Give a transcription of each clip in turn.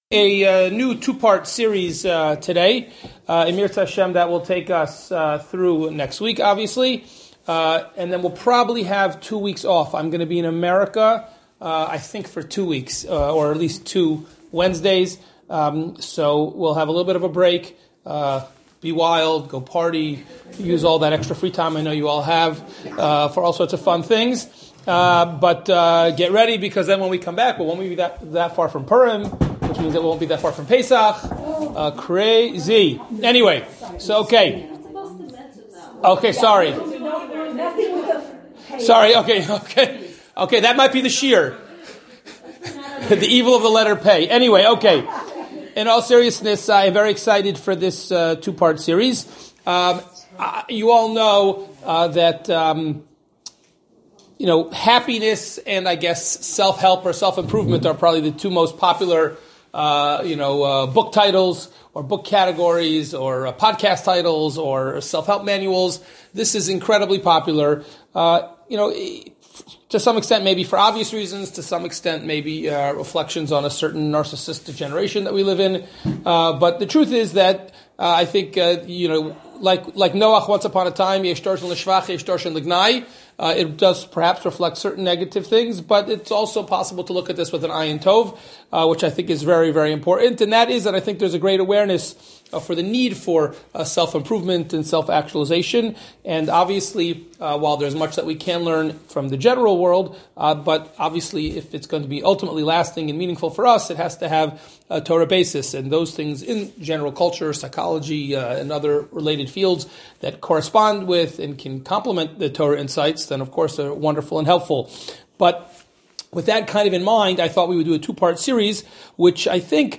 A new two-part series today, Emir Tashem, that will take us through next week, obviously, and then we'll probably have 2 weeks off. I'm going to be in America, I think, for 2 weeks, or at least 2 Wednesdays, so we'll have a little bit of a break, be wild, go party, use all that extra free time I know you all have for all sorts of fun things, but get ready, because then when we come back, we won't be that far from Purim, which means it won't be that far from Pesach. Crazy. Anyway, so okay. Okay, sorry. Sorry, okay, that might be the shear. The evil of the letter pay. Anyway, okay. In all seriousness, I'm very excited for this two-part series. You all know that happiness and I guess self-help or self-improvement are probably the two most popular book titles or book categories or podcast titles or self-help manuals. This is incredibly popular. To some extent, maybe for obvious reasons. To some extent, maybe reflections on a certain narcissistic generation that we live in. But the truth is that I think like Noach once upon a time, yesh darshan l'shvach, yesh darshan l'gnai. It does perhaps reflect certain negative things, but it's also possible to look at this with an ayin tov, which I think is very, very important. And that is that I think there's a great awareness for the need for self-improvement and self-actualization. And obviously, while there's much that we can learn from the general world, but obviously if it's going to be ultimately lasting and meaningful for us, it has to have a Torah basis. And those things in general culture, psychology, and other related fields that correspond with and can complement the Torah insights, then of course are wonderful and helpful. But with that kind of in mind, I thought we would do a two-part series, which I think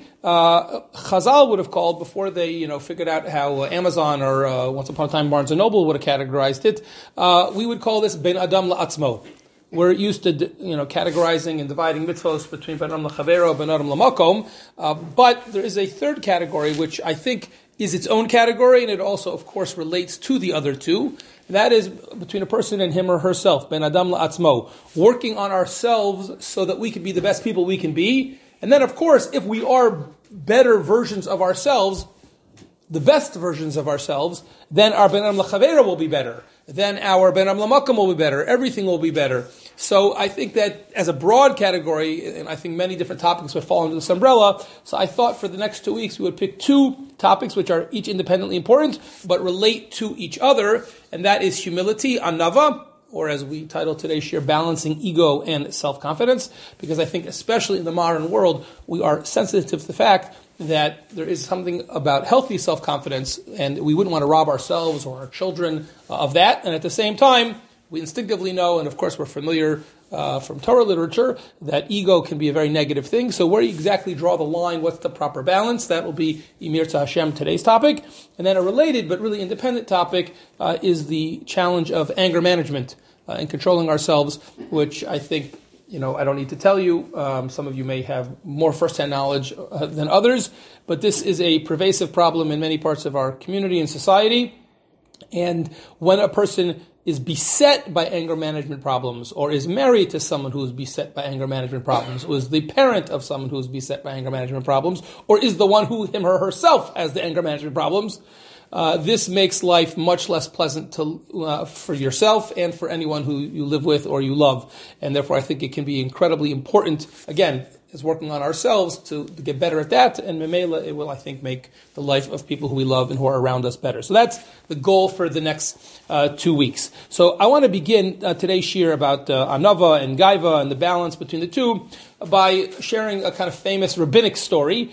Chazal would have called, before they figured out how Amazon or once upon a time Barnes & Noble would have categorized it, we would call this Ben Adam La'atzmo. We're used to categorizing and dividing mitzvos between Ben Adam L'Chavero, Ben Adam L'Makom, but there is a third category which I think is its own category, and it also, of course, relates to the other two. That is between a person and him or herself, Ben Adam La'atzmo, working on ourselves so that we can be the best people we can be. And then, of course, if we are better versions of ourselves, the best versions of ourselves, then our Ben Adam L'Chavera will be better. Then our Ben Adam L'Makom will be better. Everything will be better. So I think that as a broad category, and I think many different topics would fall under this umbrella, so I thought for the next 2 weeks we would pick two topics which are each independently important, but relate to each other, and that is humility, anava, or as we titled today's shir, balancing ego and self-confidence, because I think especially in the modern world, we are sensitive to the fact that there is something about healthy self-confidence, and we wouldn't want to rob ourselves or our children of that. And at the same time, we instinctively know, and of course we're familiar from Torah literature, that ego can be a very negative thing. So where you exactly draw the line, what's the proper balance? That will be Emir Tashem, today's topic. And then a related but really independent topic is the challenge of anger management and controlling ourselves, which I think I don't need to tell you. Some of you may have more first-hand knowledge than others, but this is a pervasive problem in many parts of our community and society. And when a person is beset by anger management problems, or is married to someone who is beset by anger management problems, or is the parent of someone who is beset by anger management problems, or is the one who, him or herself, has the anger management problems, this makes life much less pleasant for yourself and for anyone who you live with or you love. And therefore I think it can be incredibly important, again, as working on ourselves to get better at that, and Memela, it will, I think, make the life of people who we love and who are around us better. So that's the goal for the next 2 weeks. So I want to begin today's shir about Anava and Gaiva and the balance between the two by sharing a kind of famous rabbinic story,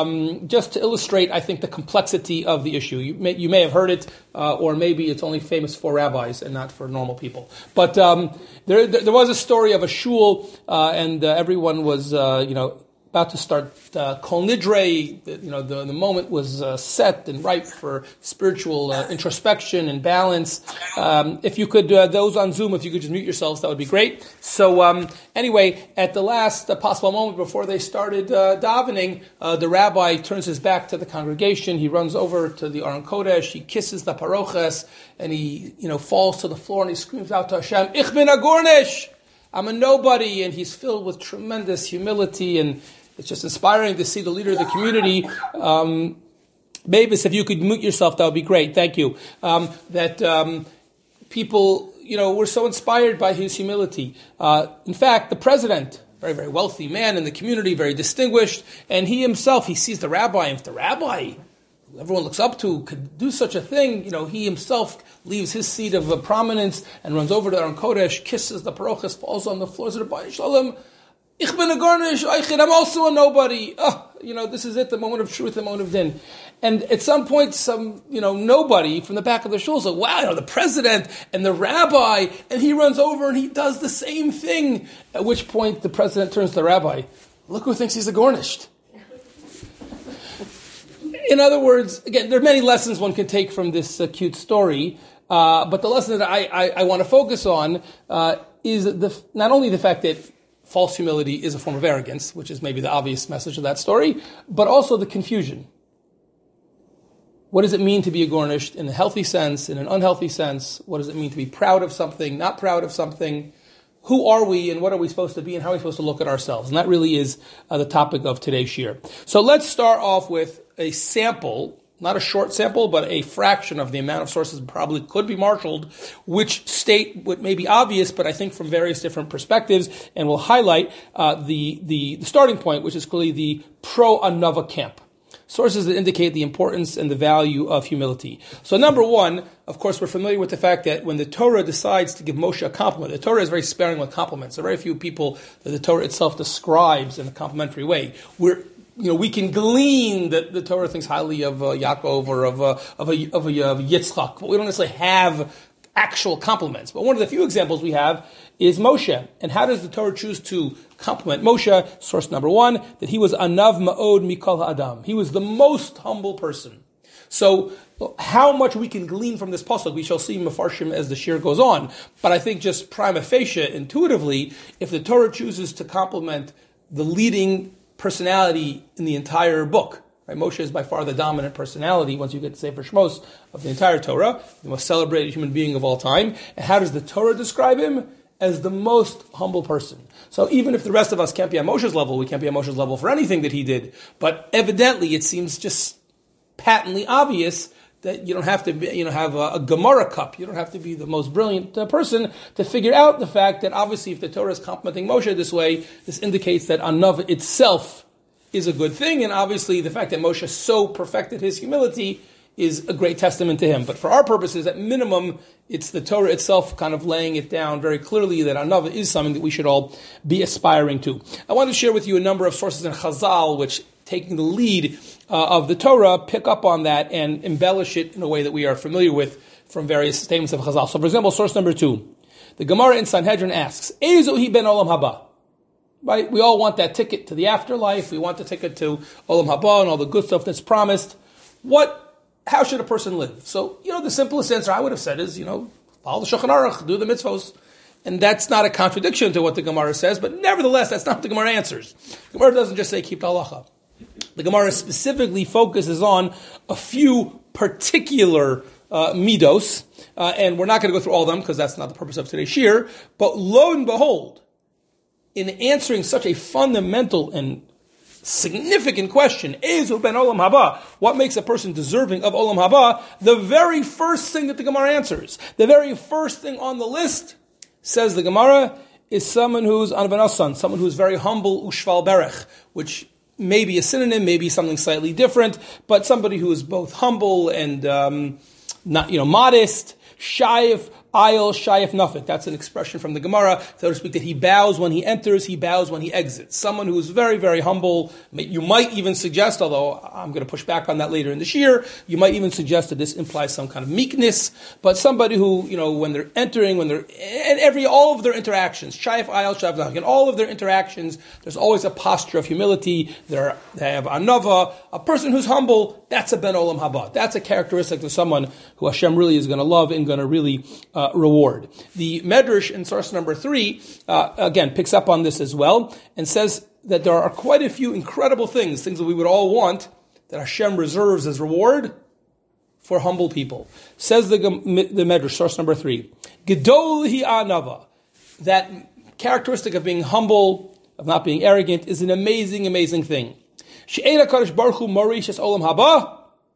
just to illustrate, I think, the complexity of the issue. You may have heard it, or maybe it's only famous for rabbis and not for normal people. But there was a story of a shul, and everyone was, about to start Kol Nidre. The moment was set and ripe for spiritual introspection and balance. If you could, those on Zoom, if you could just mute yourselves, that would be great. So anyway, at the last possible moment before they started davening, the rabbi turns his back to the congregation. He runs over to the Aron Kodesh. He kisses the paroches, and he falls to the floor and he screams out to Hashem, "Ich bin a gornish! I'm a nobody," and he's filled with tremendous humility and It's just inspiring to see the leader of the community. Mavis, if you could mute yourself, that would be great. Thank you. People, were so inspired by his humility. In fact, the president, very, very wealthy man in the community, very distinguished, and he himself, he sees the rabbi, and if the rabbi, who everyone looks up to, could do such a thing, he himself leaves his seat of prominence and runs over to Aron Kodesh, kisses the parochas, falls on the floor, says, Rabbi Shalom, ich bin a garnish, I'm also a nobody. This is it, the moment of truth, the moment of din. And at some point, nobody from the back of the shul said, wow, the president and the rabbi, and he runs over and he does the same thing. At which point the president turns to the rabbi, look who thinks he's a garnished. In other words, again, there are many lessons one can take from this cute story, but the lesson that I want to focus on is not only the fact that false humility is a form of arrogance, which is maybe the obvious message of that story, but also the confusion. What does it mean to be garnished in a healthy sense, in an unhealthy sense? What does it mean to be proud of something, not proud of something? Who are we and what are we supposed to be and how are we supposed to look at ourselves? And that really is the topic of today's shir. So let's start off with a sample, not a short sample, but a fraction of the amount of sources probably could be marshaled, which state what may be obvious, but I think from various different perspectives, and will highlight the starting point, which is clearly the pro-Anava camp. Sources that indicate the importance and the value of humility. So number one, of course, we're familiar with the fact that when the Torah decides to give Moshe a compliment, the Torah is very sparing with compliments. There are very few people that the Torah itself describes in a complimentary way. We can glean that the Torah thinks highly of Yaakov or of Yitzchak, but we don't necessarily have actual compliments. But one of the few examples we have is Moshe. And how does the Torah choose to compliment Moshe? Source number one, that he was anav ma'od mikol ha'adam. He was the most humble person. So how much we can glean from this pasuk, we shall see Mefarshim as the shir goes on. But I think just prima facie, intuitively, if the Torah chooses to compliment the leading personality in the entire book, right? Moshe is by far the dominant personality, once you get to Sefer Shmos, of the entire Torah, the most celebrated human being of all time. And how does the Torah describe him? As the most humble person. So even if the rest of us can't be on Moshe's level, we can't be on Moshe's level for anything that he did. But evidently, it seems just patently obvious that you don't have to have a Gemara cup. You don't have to be the most brilliant person to figure out the fact that obviously if the Torah is complimenting Moshe this way, this indicates that Anav itself is a good thing. And obviously the fact that Moshe so perfected his humility is a great testament to him. But for our purposes, at minimum, it's the Torah itself kind of laying it down very clearly that Anava is something that we should all be aspiring to. I want to share with you a number of sources in Chazal which, taking the lead of the Torah, pick up on that and embellish it in a way that we are familiar with from various statements of Chazal. So for example, source number 2, the Gemara in Sanhedrin asks, Ezuhi ben Olam Haba. Right? We all want that ticket to the afterlife. We want the ticket to Olam Haba and all the good stuff that's promised. How should a person live? So, the simplest answer I would have said is, follow the Shulchan Aruch, do the mitzvos. And that's not a contradiction to what the Gemara says, but nevertheless, that's not what the Gemara answers. The Gemara doesn't just say keep the halacha. The Gemara specifically focuses on a few particular midos, and we're not going to go through all of them because that's not the purpose of today's shir, but lo and behold, in answering such a fundamental and significant question, Ezu ben Olam Haba, what makes a person deserving of Olam Haba? The very first thing that the Gemara answers, the very first thing on the list, says the Gemara, is someone who's Anvanasan, someone who's very humble, Ushval Berech, which may be a synonym, maybe something slightly different, but somebody who is both humble and modest, Shayif, Ayel, Shayif, Nafik. That's an expression from the Gemara, so to speak, that he bows when he enters, he bows when he exits. Someone who is very, very humble. You might even suggest, although I'm going to push back on that later in the shir, you might even suggest that this implies some kind of meekness, but somebody who, when they're entering, and all of their interactions, Shayif, Ayel, Shayif, Nafik, in all of their interactions, there's always a posture of humility. They have anava, a person who's humble. That's a ben olam haba. That's a characteristic of someone who Hashem really is going to love and going to really reward. The Medrash in source number 3, again, picks up on this as well, and says that there are quite a few incredible things that we would all want, that Hashem reserves as reward for humble people. Says the Medrash, source number 3, Gedol hi anava, that characteristic of being humble, of not being arrogant, is an amazing, amazing thing. She'ein HaKadosh Baruch Hu morish es olam haba.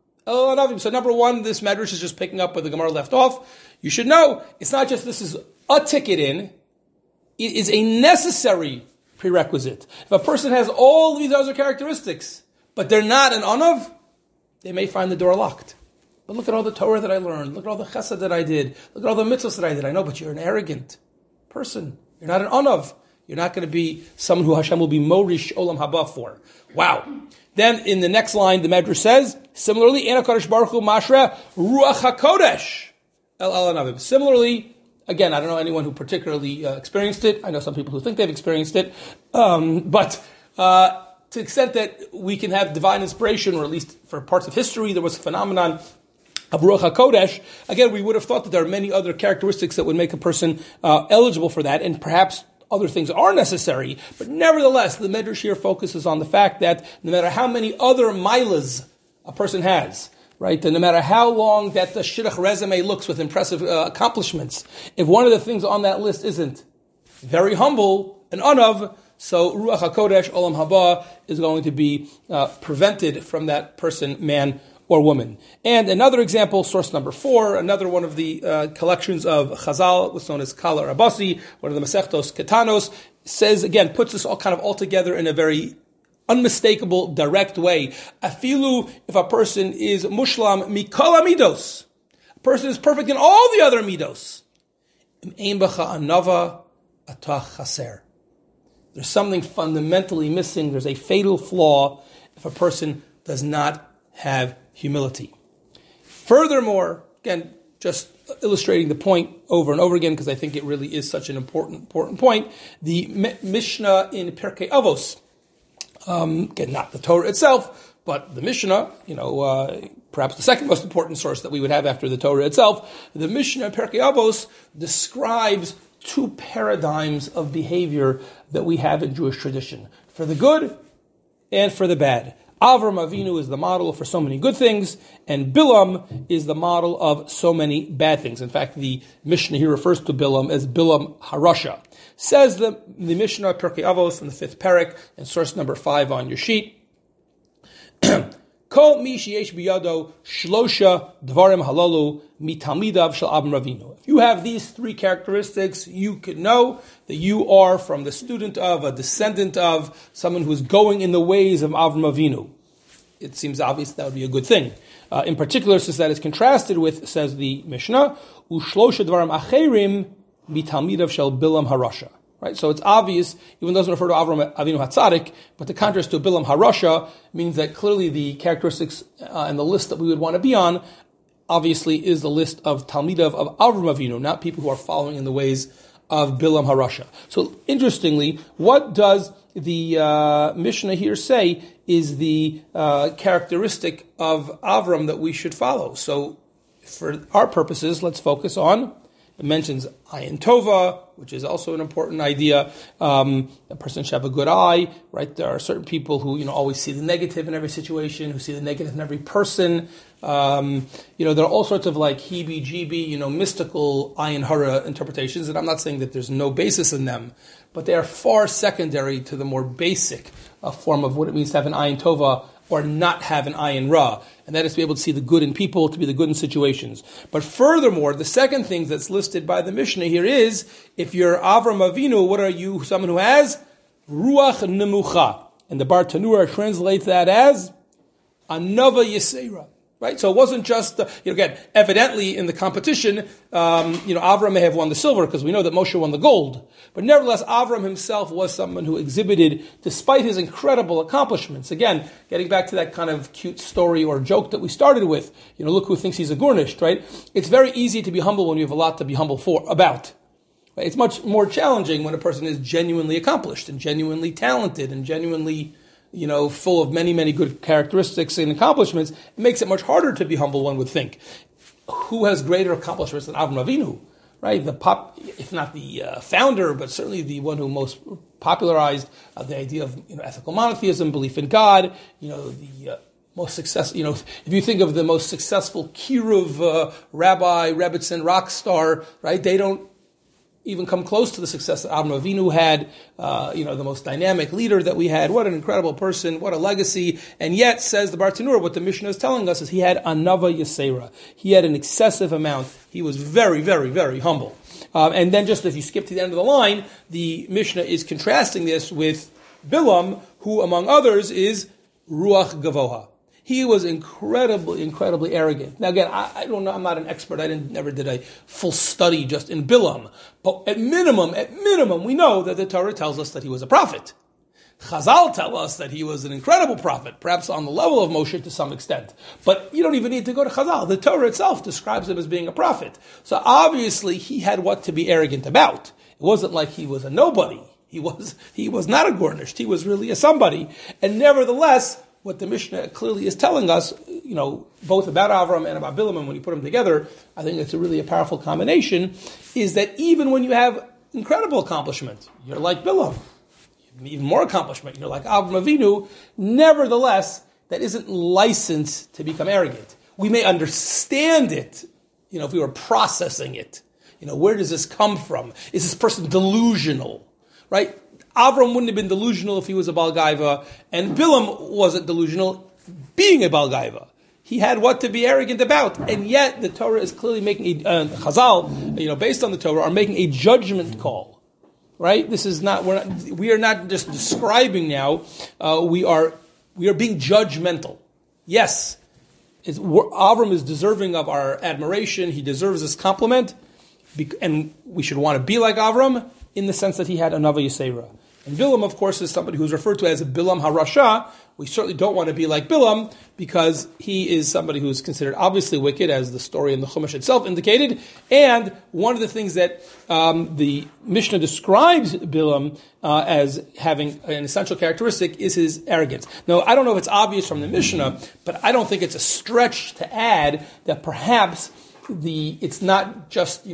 So number one, this Medrash is just picking up where the Gemara left off. You should know, it's not just this is a ticket in, it is a necessary prerequisite. If a person has all these other characteristics, but they're not an anav, they may find the door locked. But look at all the Torah that I learned, look at all the chesed that I did, look at all the mitzvahs that I did. I know, but you're an arrogant person. You're not an anav. You're not going to be someone who Hashem will be morish olam haba for. Wow. Then in the next line, the Medrash says, similarly, Ein HaKadosh Baruch Hu mashra ruach HaKodesh el anavim. Similarly, again, I don't know anyone who particularly experienced it. I know some people who think they've experienced it. But to the extent that we can have divine inspiration, or at least for parts of history, there was a phenomenon of Ruach HaKodesh. Again, we would have thought that there are many other characteristics that would make a person eligible for that, and perhaps other things are necessary, but nevertheless, the Medrash here focuses on the fact that no matter how many other milas a person has, right, and no matter how long that the shidduch resume looks with impressive accomplishments, if one of the things on that list isn't very humble and anav, so Ruach HaKodesh, Olam Haba, is going to be prevented from that person, man or woman. And another example, source number 4, another one of the collections of Chazal, what's known as Kala Rabasi, one of the Masechtos Ketanos, says, again, puts this all kind of all together in a very unmistakable, direct way. Afilu, if a person is mushlam mikol midos, a person is perfect in all the other midos. Im bacha anava atach chaser. There's something fundamentally missing. There's a fatal flaw if a person does not have humility. Furthermore, again, just illustrating the point over and over again, because I think it really is such an important point, the Mishnah in Pirkei Avos, again, not the Torah itself, but the Mishnah, perhaps the second most important source that we would have after the Torah itself, the Mishnah in Pirkei Avos describes two paradigms of behavior that we have in Jewish tradition, for the good and for the bad. Avram Avinu is the model for so many good things, and Bilam is the model of so many bad things. In fact, the Mishnah here refers to Bilam as Bilam Harasha. Says the Mishnah, Pirkei Avos, in the 5th parak, and source number 5 on your sheet. Kol mi sheyesh biyado shlosha dvarim halalu mitalmidav shel Avram Avinu. If you have these 3 characteristics, you could know that you are from the student of, a descendant of, someone who is going in the ways of Avram Avinu. It seems obvious that would be a good thing. In particular, since that is contrasted with, says the Mishnah, ushlosha dvarim acherim mitalmidav shel Bilam Harasha. Right, so it's obvious, even though it doesn't refer to Avram Avinu HaTzadik, but the contrast to Bilam Harasha means that clearly the characteristics and the list that we would want to be on, obviously, is the list of Talmidav of Avram Avinu, not people who are following in the ways of Bilam Harasha. So, interestingly, what does the Mishnah here say is the characteristic of Avram that we should follow? So, for our purposes, let's focus on, it mentions ayin tova, which is also an important idea. A person should have a good eye, right? There are certain people who, always see the negative in every situation, who see the negative in every person. There are all sorts of heebie-jeebie, mystical ayin hara interpretations, and I'm not saying that there's no basis in them, but they are far secondary to the more basic form of what it means to have an ayin tova or not have an ayin ra, and that is to be able to see the good in people, to be the good in situations. But furthermore, the second thing that's listed by the Mishnah here is, if you're Avram Avinu, what are you? Someone who has ruach nemucha, and the Bar Tanura translates that as anava yisera. Right, so it wasn't just again. Evidently, in the competition, Avram may have won the silver because we know that Moshe won the gold. But nevertheless, Avram himself was someone who exhibited, despite his incredible accomplishments. Again, getting back to that kind of cute story or joke that we started with. Look who thinks he's a Gornisht, right? It's very easy to be humble when you have a lot to be humble about. Right? It's much more challenging when a person is genuinely accomplished and genuinely talented and genuinely full of many, many good characteristics and accomplishments. It makes it much harder to be humble, one would think. Who has greater accomplishments than Avram Avinu, right? If not the founder, but certainly the one who most popularized the idea of ethical monotheism, belief in God. The most successful. If you think of the most successful Kiruv rabbi, Rebbitzin, rock star, right? They don't even come close to the success that Avraham Avinu had, the most dynamic leader that we had. What an incredible person, what a legacy. And yet, says the Bartanura, what the Mishnah is telling us is he had anava yasera. He had an excessive amount. He was very, very, very humble. And then just if you skip to the end of the line, the Mishnah is contrasting this with Bilam, who among others is Ruach Gavoha. He was incredibly arrogant. Now again, I don't know, I'm not an expert, never did a full study just in Bilam. But at minimum, we know that the Torah tells us that he was a prophet. Chazal tell us that he was an incredible prophet, perhaps on the level of Moshe to some extent. But you don't even need to go to Chazal. The Torah itself describes him as being a prophet. So obviously he had what to be arrogant about. It wasn't like he was a nobody. He was not a Gornisht. He was really a somebody. And nevertheless, what the Mishnah clearly is telling us, both about Avram and about Bilam, and when you put them together, I think it's really a powerful combination, is that even when you have incredible accomplishment, you're like Bilam. Even more accomplishment, you're like Avram Avinu, nevertheless, that isn't licensed to become arrogant. We may understand it, if we were processing it. Where does this come from? Is this person delusional? Right? Avram wouldn't have been delusional if he was a Baal Gaiva, and Bilam wasn't delusional being a Baal Gaiva. He had what to be arrogant about, and yet the Torah is clearly making Chazal, based on the Torah, are making a judgment call. Right? This is not. We are not just describing now. We are being judgmental. Yes, Avram is deserving of our admiration. He deserves this compliment, and we should want to be like Avram in the sense that he had anava yisera. And Bilam, of course, is somebody who's referred to as a Bilam HaRasha. We certainly don't want to be like Bilam because he is somebody who is considered obviously wicked, as the story in the Chumash itself indicated. And one of the things that the Mishnah describes Bilam as having an essential characteristic is his arrogance. Now, I don't know if it's obvious from the Mishnah, but I don't think it's a stretch to add that perhaps it's not just,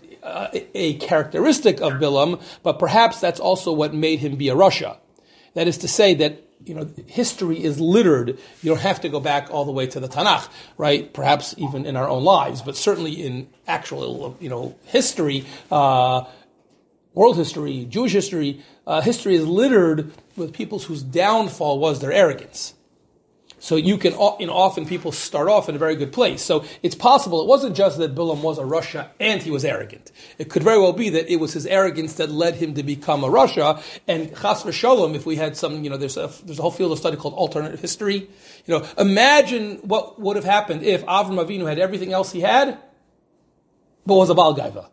a characteristic of Bilam, but perhaps that's also what made him be a Rasha. That is to say that, history is littered. You don't have to go back all the way to the Tanakh, right? Perhaps even in our own lives, but certainly in actual, history, world history, Jewish history, history is littered with people whose downfall was their arrogance. So you can, often people start off in a very good place. So it's possible it wasn't just that Bilam was a Rasha and he was arrogant. It could very well be that it was his arrogance that led him to become a Rasha. And chas v'shalom, if we had some, there's a whole field of study called alternative history. Imagine what would have happened if Avram Avinu had everything else he had, but was a Baal Gaiva.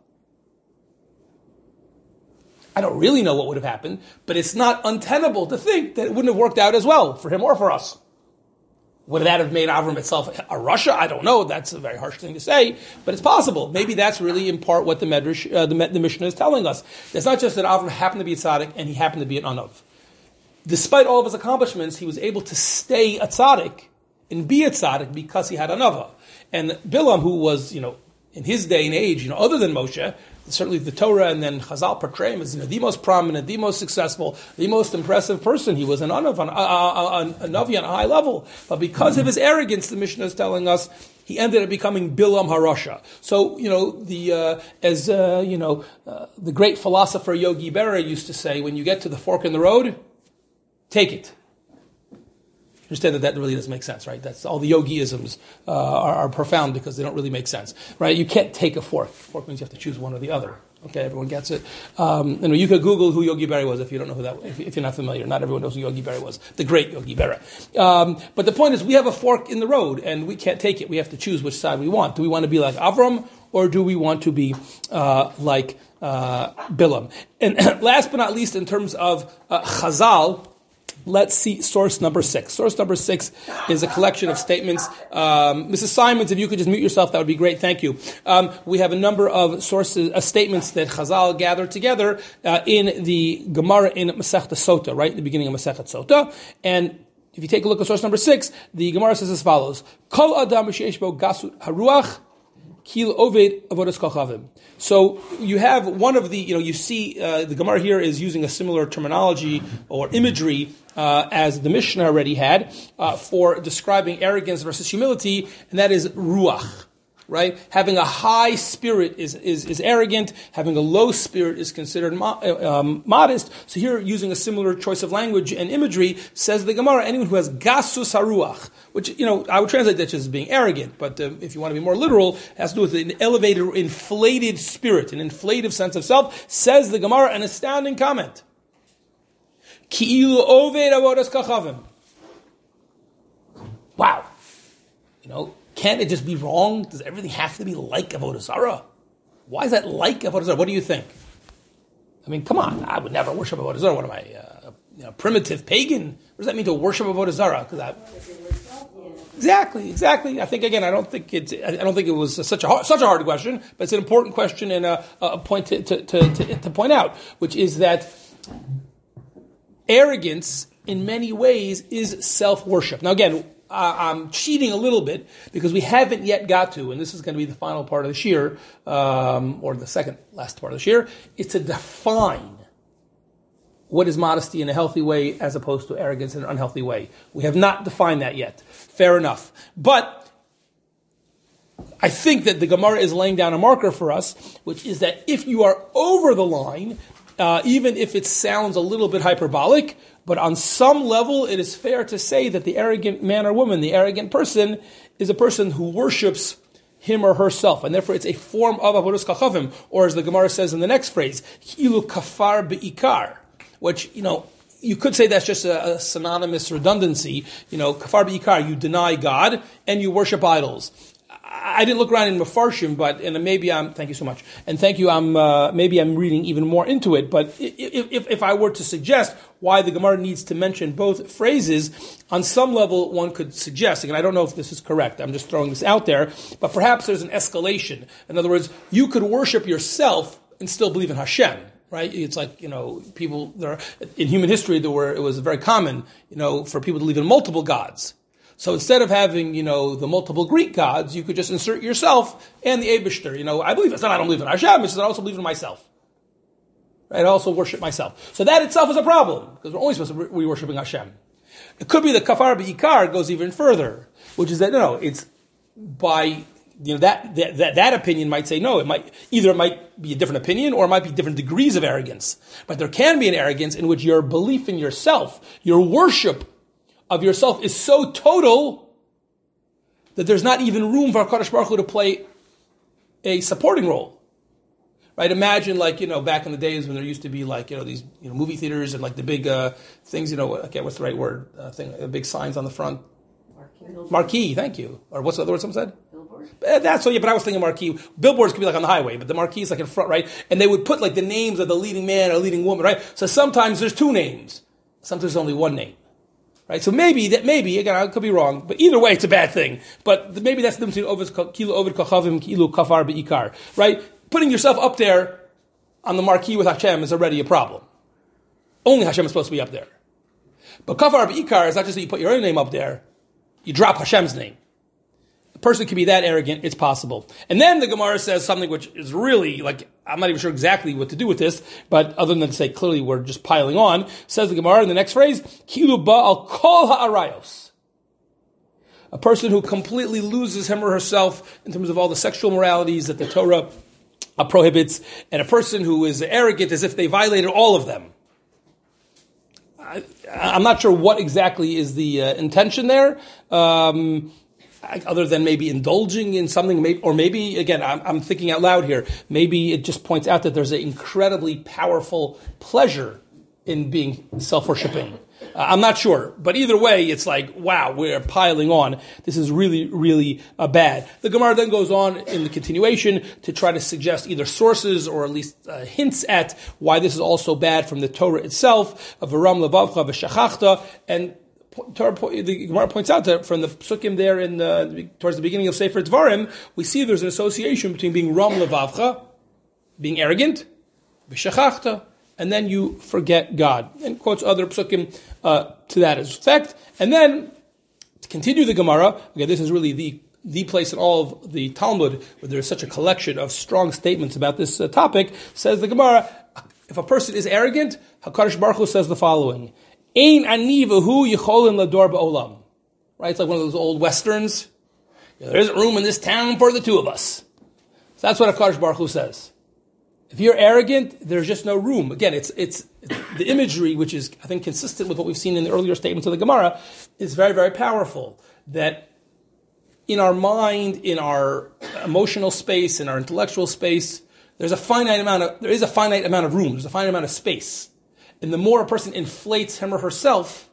I don't really know what would have happened, but it's not untenable to think that it wouldn't have worked out as well for him or for us. Would that have made Avram itself a Rasha? I don't know. That's a very harsh thing to say, but it's possible. Maybe that's really in part what the Medrash, the Mishnah is telling us. It's not just that Avram happened to be a tzaddik and he happened to be an anav. Despite all of his accomplishments, he was able to stay a tzaddik and be a tzaddik because he had anava. And Bilam, who was, in his day and age, other than Moshe, certainly the Torah and then Chazal portray him as the most prominent, the most successful, the most impressive person. He was an Anav, a Navi on a high level. But because of his arrogance, the Mishnah is telling us, he ended up becoming Bilam HaRasha. So, the great philosopher Yogi Berra used to say, when you get to the fork in the road, take it. Understand that really doesn't make sense, right? That's all the yogi-isms are profound because they don't really make sense, right? You can't take a fork. Fork means you have to choose one or the other. Okay, everyone gets it. You could Google who Yogi Berra was if you don't know who that was, if you're not familiar. Not everyone knows who Yogi Berra was, the great Yogi Berra. But the point is, we have a fork in the road, and we can't take it. We have to choose which side we want. Do we want to be like Avram, or do we want to be like Bilam? And last but not least, in terms of Chazal, let's see source number 6. Source number 6 is a collection of statements. Mrs. Simons, if you could just mute yourself, that would be great. Thank you. We have a number of sources, statements that Chazal gathered together in the Gemara in Masechta Sota, right, at the beginning of Masechet Sota. And if you take a look at source number 6, the Gemara says as follows: Kol adam sheyesh bo gasut haruach kil oved avodas kochavim. So you have one of the, you see the Gemara here is using a similar terminology or imagery as the Mishnah already had for describing arrogance versus humility, and that is ruach. right? Having a high spirit is arrogant. Having a low spirit is considered modest. So here, using a similar choice of language and imagery, says the Gemara, anyone who has gasus haruach, which, I would translate that just as being arrogant, but if you want to be more literal, it has to do with an elevated or inflated spirit, an inflated sense of self, says the Gemara, an astounding comment. Ki'ilu oved avodas kachavim. Wow. Can't it just be wrong? Does everything have to be like Avodah Zarah? Why is that like Avodah Zarah? What do you think? I mean, come on. I would never worship Avodah Zarah. What am I, primitive pagan? What does that mean to worship Avodah Zarah? Exactly. I think, again, I don't think it was such a hard question, but it's an important question and a point to point out, which is that arrogance, in many ways, is self-worship. Now, again, I'm cheating a little bit because we haven't yet got to, and this is going to be the final part of the shir, or the second last part of the shir, is to define what is modesty in a healthy way as opposed to arrogance in an unhealthy way. We have not defined that yet. Fair enough. But I think that the Gemara is laying down a marker for us, which is that if you are over the line, even if it sounds a little bit hyperbolic, but on some level, it is fair to say that the arrogant man or woman, the arrogant person, is a person who worships him or herself, and therefore it's a form of avodas kachavim, or as the Gemara says in the next phrase, ki'ilu kafar be'ikar, which, you could say that's just a synonymous redundancy. Kafar be'ikar, you deny God and you worship idols. I didn't look around in Mefarshim, and maybe thank you so much, and thank you, maybe I'm reading even more into it, but if I were to suggest why the Gemara needs to mention both phrases, on some level one could suggest, and I don't know if this is correct, I'm just throwing this out there, but perhaps there's an escalation. In other words, you could worship yourself and still believe in Hashem. Right? It's like, people, in human history, it was very common, for people to believe in multiple gods. So instead of having, the multiple Greek gods, you could just insert yourself and the Eibishter. I believe, it's not I don't believe in Hashem, it's that I also believe in myself. Right? I also worship myself. So that itself is a problem, because we're only supposed to be worshiping Hashem. It could be the kafar be'ikar goes even further, which is that, it's by, that opinion might say no, it might be a different opinion or it might be different degrees of arrogance. But there can be an arrogance in which your belief in yourself, your worship of yourself is so total that there's not even room for HaKadosh Baruch Hu to play a supporting role. Right? Imagine back in the days when there used to be these movie theaters and the big things, okay, what's the right word? Big signs on the front. Marquee, thank you. Or what's the other word someone said? That's so, yeah, but I was thinking marquee. Billboards could be on the highway, but the marquee is in front, right? And they would put the names of the leading man or leading woman, right? So sometimes there's two names. Sometimes there's only one name. Right? So maybe, again, I could be wrong, but either way, it's a bad thing. But maybe that's the difference between kilu oved kachavim, kilu kafar be'ikar. Right? Putting yourself up there on the marquee with Hashem is already a problem. Only Hashem is supposed to be up there. But kafar be'ikar is not just that you put your own name up there, you drop Hashem's name. A person can be that arrogant, it's possible. And then the Gemara says something which is really, I'm not even sure exactly what to do with this, but other than to say clearly we're just piling on, says the Gemara in the next phrase, Kilu ba'al kol ha'arayos. A person who completely loses him or herself in terms of all the sexual moralities that the Torah prohibits, and a person who is arrogant as if they violated all of them. I'm not sure what exactly is the intention there, other than maybe indulging in something, or maybe, again, I'm thinking out loud here, maybe it just points out that there's an incredibly powerful pleasure in being self-worshipping. I'm not sure, but either way, it's wow, we're piling on. This is really, really bad. The Gemara then goes on in the continuation to try to suggest either sources or at least hints at why this is also bad from the Torah itself, of Varam Levavcha v'Shachachta, and the Gemara points out that from the psukim there towards the beginning of Sefer Dvarim, we see there's an association between being Ram Levavcha, being arrogant, v'Shachachta, and then you forget God. And quotes other psukim to that effect. And then, to continue the Gemara, again, this is really the place in all of the Talmud where there is such a collection of strong statements about this topic, says the Gemara, if a person is arrogant, HaKadosh Baruch Hu says the following, Ein ani v'hu yicholin lador ba'olam. Right? It's like one of those old westerns. There isn't room in this town for the two of us. So that's what HaKadosh Baruch Hu says. If you're arrogant, there's just no room. Again, it's the imagery, which is, I think, consistent with what we've seen in the earlier statements of the Gemara, is very, very powerful. That in our mind, in our emotional space, in our intellectual space, there is a finite amount of room. There's a finite amount of space. And the more a person inflates him or herself,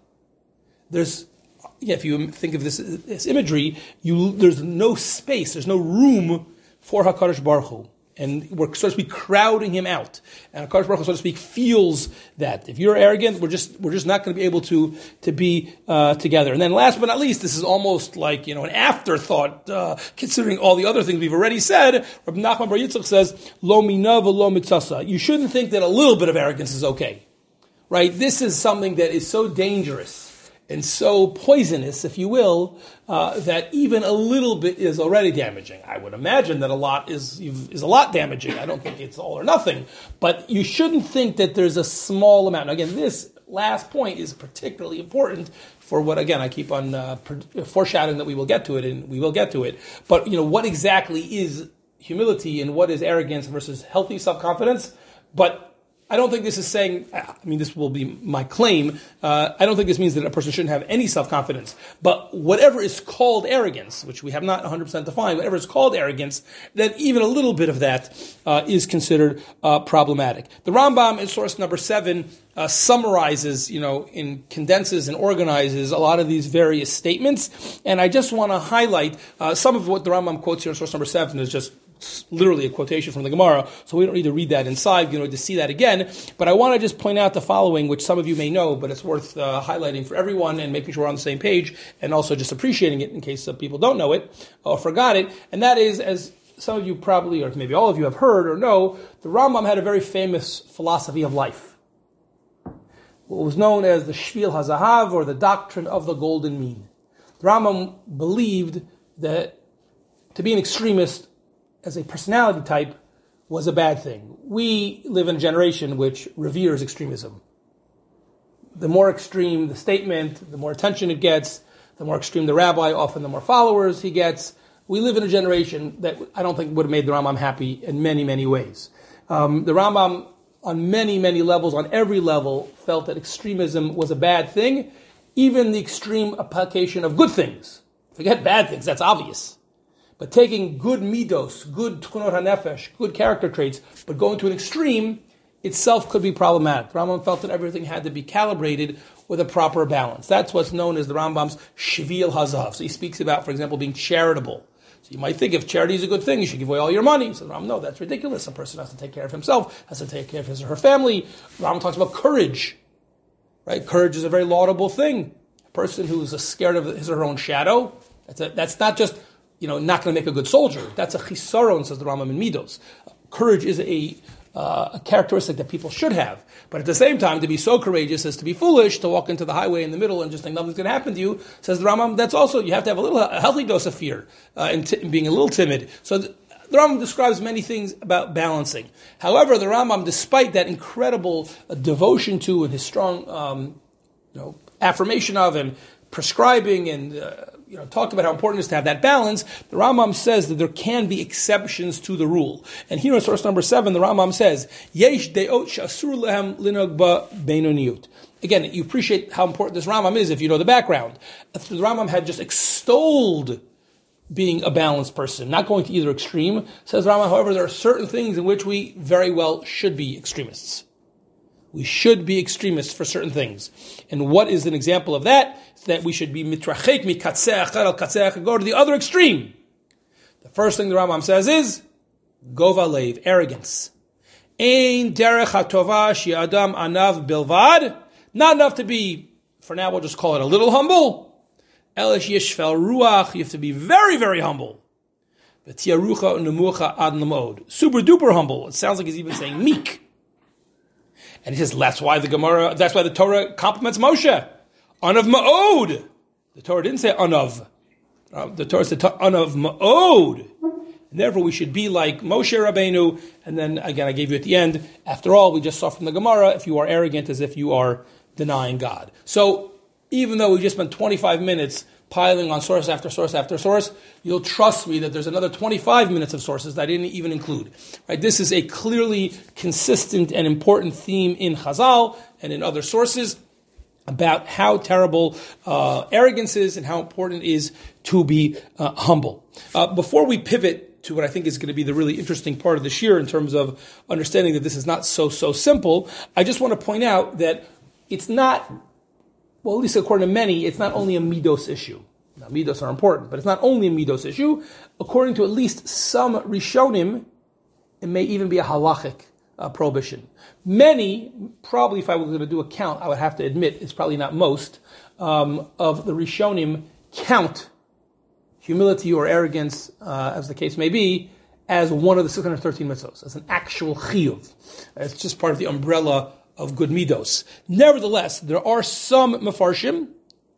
if you think of this imagery, there's no space, there's no room for HaKadosh Baruch Hu. And we're, so to speak, crowding him out. And HaKadosh Baruch Hu, so to speak, feels that. If you're arrogant, we're just not going to be able to be together. And then last but not least, this is almost like, an afterthought, considering all the other things we've already said. Rabbi Nachman Bar Yitzchak says, Lo mina v'lo mitzasa. You shouldn't think that a little bit of arrogance is okay. Right? This is something that is so dangerous and so poisonous, if you will, that even a little bit is already damaging. I would imagine that a lot is a lot damaging. I don't think it's all or nothing. But you shouldn't think that there's a small amount. Now, again, this last point is particularly important for what, again, I keep on foreshadowing that we will get to it, and we will get to it. But, what exactly is humility and what is arrogance versus healthy self-confidence? But I don't think this is saying, this will be my claim, I don't think this means that a person shouldn't have any self-confidence. But whatever is called arrogance, which we have not 100% defined, whatever is called arrogance, then even a little bit of that is considered problematic. The Rambam in source number 7 summarizes, condenses and organizes a lot of these various statements. And I just want to highlight some of what the Rambam quotes here in source number 7 is just literally a quotation from the Gemara, so we don't need to read that inside, to see that again. But I want to just point out the following, which some of you may know, but it's worth highlighting for everyone and making sure we're on the same page, and also just appreciating it in case some people don't know it or forgot it. And that is, as some of you probably, or maybe all of you have heard or know, the Rambam had a very famous philosophy of life. What was known as the Shvil HaZahav, or the doctrine of the golden mean. The Rambam believed that to be an extremist as a personality type was a bad thing. We live in a generation which reveres extremism. The more extreme the statement, the more attention it gets, the more extreme the rabbi, often the more followers he gets. We live in a generation that I don't think would have made the Rambam happy in many, many ways. The Rambam, on many, many levels, on every level, felt that extremism was a bad thing, even the extreme application of good things. Forget bad things, that's obvious. But taking good midos, good tchunot hanefesh, good character traits, but going to an extreme itself could be problematic. The Rambam felt that everything had to be calibrated with a proper balance. That's what's known as the Rambam's Shvil HaZahav. So he speaks about, for example, being charitable. So you might think if charity is a good thing, you should give away all your money. So the Rambam, no, that's ridiculous. A person has to take care of himself, has to take care of his or her family. The Rambam talks about courage. Right? Courage is a very laudable thing. A person who is scared of his or her own shadow, that's not just not going to make a good soldier. That's a chisaron, says the Rambam in Midos. Courage is a characteristic that people should have. But at the same time, to be so courageous as to be foolish, to walk into the highway in the middle and just think nothing's going to happen to you, says the Rambam, that's also, you have to have a healthy dose of fear and being a little timid. So the Rambam describes many things about balancing. However, the Rambam, despite that incredible devotion to and his strong affirmation of and prescribing and talked about how important it is to have that balance, the Rambam says that there can be exceptions to the rule. And here in source number 7, the Rambam says, Yesh de'ot she'asur lehem linog ba beinoniyut. Again, you appreciate how important this Rambam is if you know the background. The Rambam had just extolled being a balanced person, not going to either extreme. Says the Rambam, however, there are certain things in which we very well should be extremists. We should be extremists for certain things. And what is an example of that? It's that we should be mitrachek mikatzeh achar al katzeh, go to the other extreme. The first thing the Rambam says is gova leiv, arrogance. Ein derech hatova she'adam anav bilvad. Not enough to be, for now we'll just call it a little humble. Elish yishfel ruach, you have to be very, very humble. V'tiarucha unemucha ad lamod. Super duper humble. It sounds like he's even saying meek. And he says, that's why the Torah compliments Moshe. Anav ma'od. The Torah didn't say anav. The Torah said anav ma'od. And therefore we should be like Moshe Rabbeinu. And then again, I gave you at the end, after all, we just saw from the Gemara, if you are arrogant, as if you are denying God. So even though we just spent 25 minutes piling on source after source after source, you'll trust me that there's another 25 minutes of sources that I didn't even include. Right? This is a clearly consistent and important theme in Chazal and in other sources about how terrible arrogance is and how important it is to be humble. Before we pivot to what I think is going to be the really interesting part of this year in terms of understanding that this is not so simple, I just want to point out that it's not, well, at least according to many, it's not only a midos issue. Now, midos are important, but it's not only a midos issue. According to at least some Rishonim, it may even be a halachic prohibition. Many, probably if I was going to do a count, I would have to admit, it's probably not most, of the Rishonim count humility or arrogance, as the case may be, as one of the 613 mitzvos, as an actual chiyuv. It's just part of the umbrella of good midos. Nevertheless, there are some mefarshim.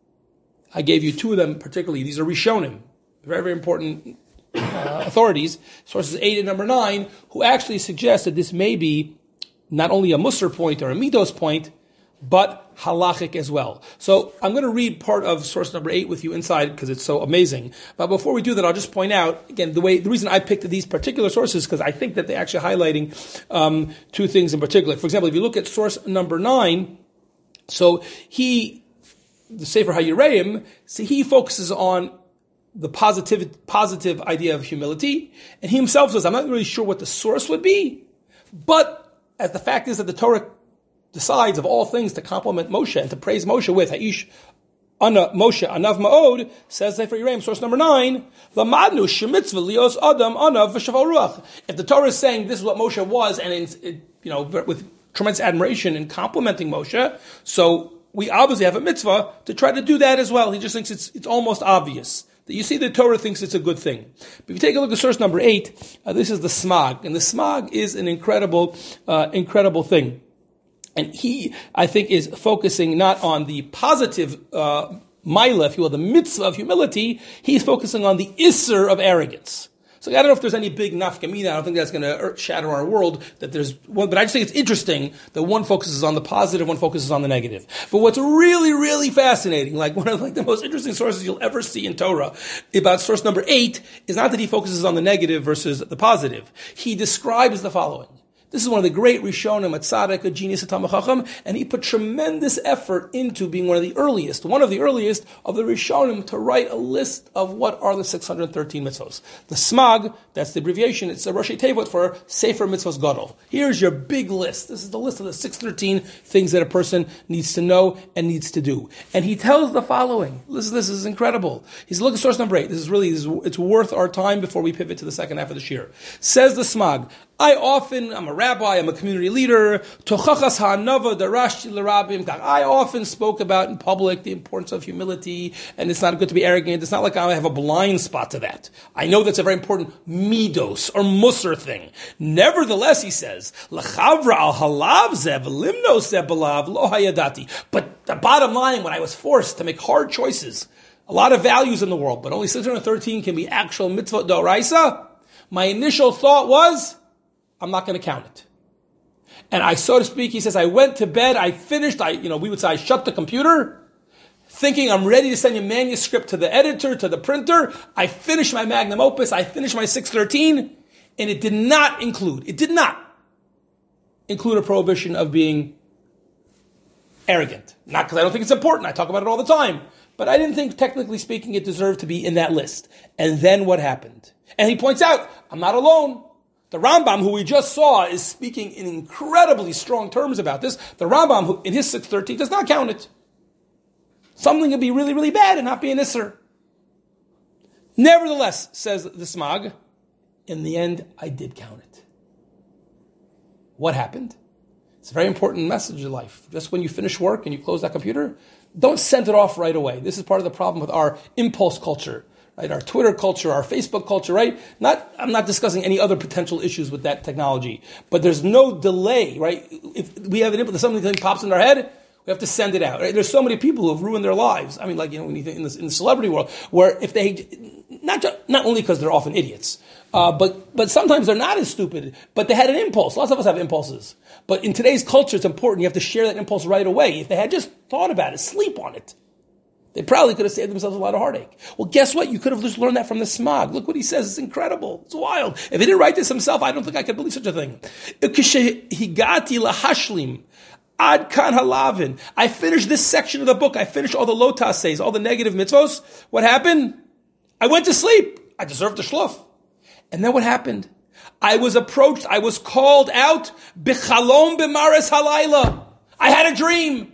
I gave you two of them particularly. These are Rishonim, very, very important authorities, sources 8 and number 9, who actually suggest that this may be not only a musar point or a midos point, but halachic as well. So I'm going to read part of source number 8 with you inside because it's so amazing. But before we do that, I'll just point out, again, the reason I picked these particular sources because I think that they're actually highlighting two things in particular. For example, if you look at source number 9, so the Sefer HaYireim, he focuses on the positive idea of humility, and he himself says, I'm not really sure what the source would be, but as the fact is that the Torah decides of all things to compliment Moshe and to praise Moshe with Ha'ish Ana Moshe Anav Ma'od, says Sefer Yereim, source number 9, Lamadnu Shemitzvah Lios Adam Anav V'Shaval Ruach. If the Torah is saying this is what Moshe was, and with tremendous admiration and complimenting Moshe, so we obviously have a mitzvah to try to do that as well. He just thinks it's almost obvious. You see, the Torah thinks it's a good thing. But if you take a look at source number 8, this is the Smag. And the Smag is an incredible thing. And he, I think, is focusing not on the positive maila, if you will, the mitzvah of humility. He's focusing on the isser of arrogance. So I don't know if there's any big nafkamina. I don't think that's going to shatter our world. That there's one, but I just think it's interesting that one focuses on the positive, one focuses on the negative. But what's really, really fascinating, like one of the most interesting sources you'll ever see in Torah about source number 8, is not that he focuses on the negative versus the positive. He describes the following. This is one of the great Rishonim, a tzaddik, a genius, a Talmid Chacham, and he put tremendous effort into being one of the earliest of the Rishonim to write a list of what are the 613 mitzvos. The Smag, that's the abbreviation, it's a Roshei Tevot for Sefer Mitzvos Gadol. Here's your big list. This is the list of the 613 things that a person needs to know and needs to do. And he tells the following. This is incredible. He's looking at source number 8. It's worth our time before we pivot to the second half of this year. Says the Smag, I'm a rabbi, I'm a community leader. I often spoke about in public the importance of humility, and it's not good to be arrogant. It's not like I have a blind spot to that. I know that's a very important midos or musar thing. Nevertheless, he says, but the bottom line, when I was forced to make hard choices, a lot of values in the world, but only 613 can be actual mitzvot d'oraisa, my initial thought was, I'm not going to count it. And I, so to speak, he says, I went to bed, I finished, we would say I shut the computer, thinking I'm ready to send a manuscript to the editor, to the printer. I finished my magnum opus, I finished my 613, and it did not include a prohibition of being arrogant. Not because I don't think it's important, I talk about it all the time. But I didn't think, technically speaking, it deserved to be in that list. And then what happened? And he points out, I'm not alone. The Rambam, who we just saw, is speaking in incredibly strong terms about this. The Rambam, who in his 613, does not count it. Something could be really, really bad and not be an Isser. Nevertheless, says the Smag, in the end, I did count it. What happened? It's a very important message in life. Just when you finish work and you close that computer, don't send it off right away. This is part of the problem with our impulse culture. Right, our Twitter culture, our Facebook culture, right? I'm not discussing any other potential issues with that technology, but there's no delay, right? If we have an input, something pops in our head, we have to send it out. Right? There's so many people who have ruined their lives. I mean, when you think in the celebrity world, where if they not only because they're often idiots, but sometimes they're not as stupid, but they had an impulse. Lots of us have impulses, but in today's culture, it's important. You have to share that impulse right away. If they had just thought about it, sleep on it, They probably could have saved themselves a lot of heartache. Well, guess what? You could have just learned that from the Smog. Look what he says. It's incredible. It's wild. If he didn't write this himself, I don't think I could believe such a thing. Higati lahashlim. Ad kan halavin. I finished this section of the book. I finished all the lotas says, all the negative mitzvos. What happened? I went to sleep. I deserved a shluf. And then what happened? I was approached. I was called out. Bichalom b'mares halayla. I had a dream.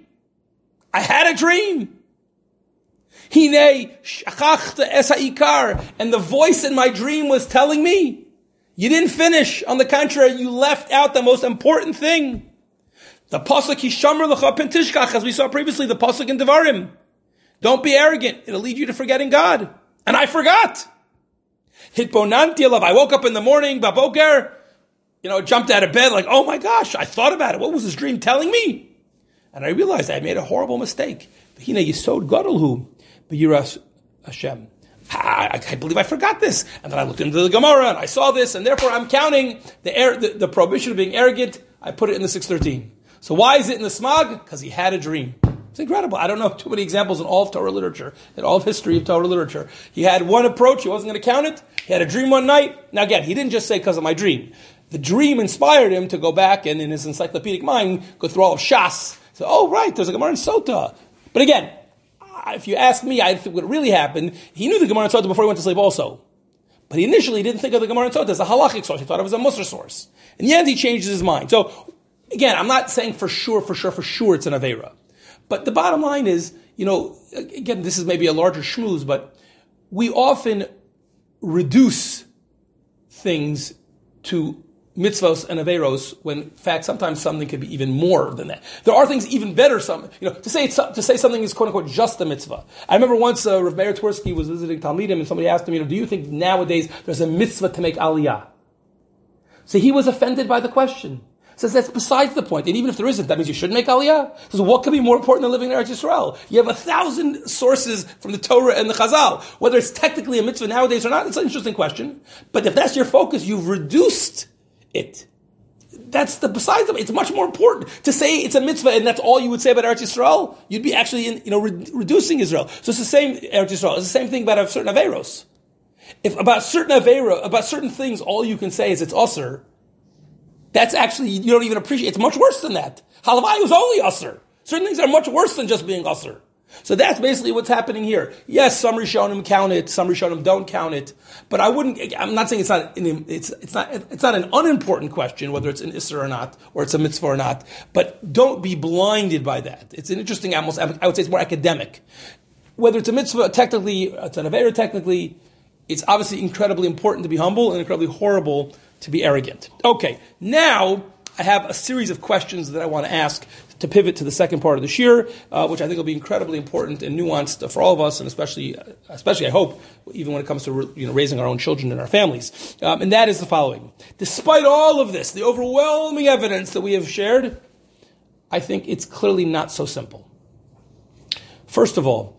Hine shachachta es ha'ikar. And the voice in my dream was telling me, you didn't finish. On the contrary, you left out the most important thing. The pasuk hishamar l'cha pentishkach, as we saw previously, the pasuk in Devarim. Don't be arrogant. It'll lead you to forgetting God. And I forgot. Hitbonanti alav. I woke up in the morning, baboker, jumped out of bed like, oh my gosh, I thought about it. What was this dream telling me? And I realized I made a horrible mistake. Hine yisod gadolhu b'yiras Hashem. I can't believe I forgot this. And then I looked into the Gemara and I saw this, and therefore I'm counting the prohibition of being arrogant. I put it in the 613. So why is it in the Smog? Because he had a dream. It's incredible. I don't know too many examples in all of Torah literature, in all of history of Torah literature. He had one approach. He wasn't going to count it. He had a dream one night. Now again, he didn't just say because of my dream. The dream inspired him to go back and in his encyclopedic mind go through all of Shas. So, oh right, there's a Gemara in Sota. But again, if you ask me, I think what really happened, he knew the Gemara in Sota before he went to sleep also. But he initially didn't think of the Gemara in Sota as a halachic source. He thought it was a Musar source. In the end, he changed his mind. So, again, I'm not saying for sure it's an Aveira. But the bottom line is, again, this is maybe a larger shmooze, but we often reduce things to mitzvos and averos when, in fact, sometimes something could be even more than that. There are things even better. To say something is quote unquote just a mitzvah. I remember once Rav Meir Twersky was visiting Talmidim and somebody asked him, do you think nowadays there's a mitzvah to make aliyah? So he was offended by the question. Says that's besides the point. And even if there isn't, that means you shouldn't make aliyah. Says what could be more important than living in Eretz Yisrael? You have 1,000 sources from the Torah and the Chazal. Whether it's technically a mitzvah nowadays or not, it's an interesting question. But if that's your focus, you've reduced it. That's besides the point. It's much more important to say it's a mitzvah and that's all you would say about Eretz Yisrael. You'd be actually reducing Israel. So it's the same Eretz Yisrael. It's the same thing about certain averos. If about certain things, all you can say is it's usr. That's actually, you don't even appreciate. It's much worse than that. Halavai was only usr. Certain things are much worse than just being usr. So that's basically what's happening here. Yes, some Rishonim count it, some Rishonim don't count it. But I'm not saying it's not an unimportant question, whether it's an isser or not, or it's a mitzvah or not. But don't be blinded by that. It's an interesting, I would say it's more academic. Whether it's a mitzvah technically, it's an avera technically, it's obviously incredibly important to be humble and incredibly horrible to be arrogant. Okay, now I have a series of questions that I want to ask to pivot to the second part of the shir, which I think will be incredibly important and nuanced for all of us, and especially I hope, even when it comes to raising our own children and our families. And that is the following: despite all of this, the overwhelming evidence that we have shared, I think it's clearly not so simple. First of all,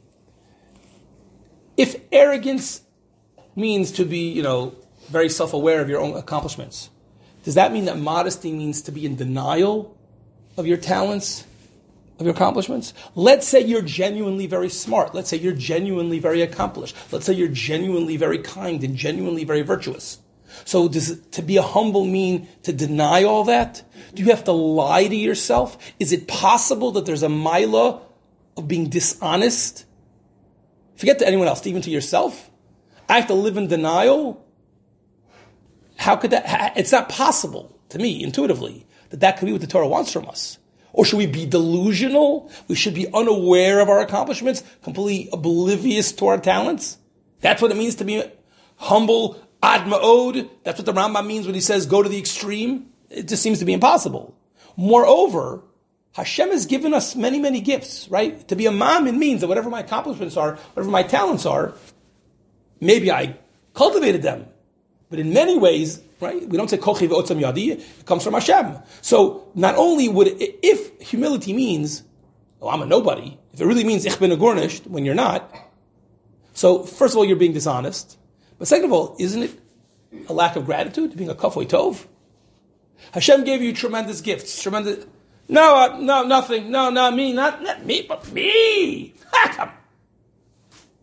if arrogance means to be, very self-aware of your own accomplishments, does that mean that modesty means to be in denial of your talents, of your accomplishments? Let's say you're genuinely very smart. Let's say you're genuinely very accomplished. Let's say you're genuinely very kind and genuinely very virtuous. So does to be a humble mean to deny all that? Do you have to lie to yourself? Is it possible that there's a milah of being dishonest? Forget to anyone else, even to yourself. I have to live in denial? How could that? It's not possible to me, intuitively, that could be what the Torah wants from us. Or should we be delusional? We should be unaware of our accomplishments, completely oblivious to our talents? That's what it means to be humble, ad ma'od. That's what the Rambam means when he says go to the extreme. It just seems to be impossible. Moreover, Hashem has given us many, many gifts, right? To be a ma'amin means that whatever my accomplishments are, whatever my talents are, maybe I cultivated them. But in many ways, right, we don't say kochi ve'otzam yadi, it comes from Hashem. So not only if humility means, oh, I'm a nobody, if it really means ich bin agornished, when you're not, so first of all, you're being dishonest. But second of all, isn't it a lack of gratitude, being a kafoi tov? Hashem gave you tremendous gifts, nothing. No, not me, not me, but me.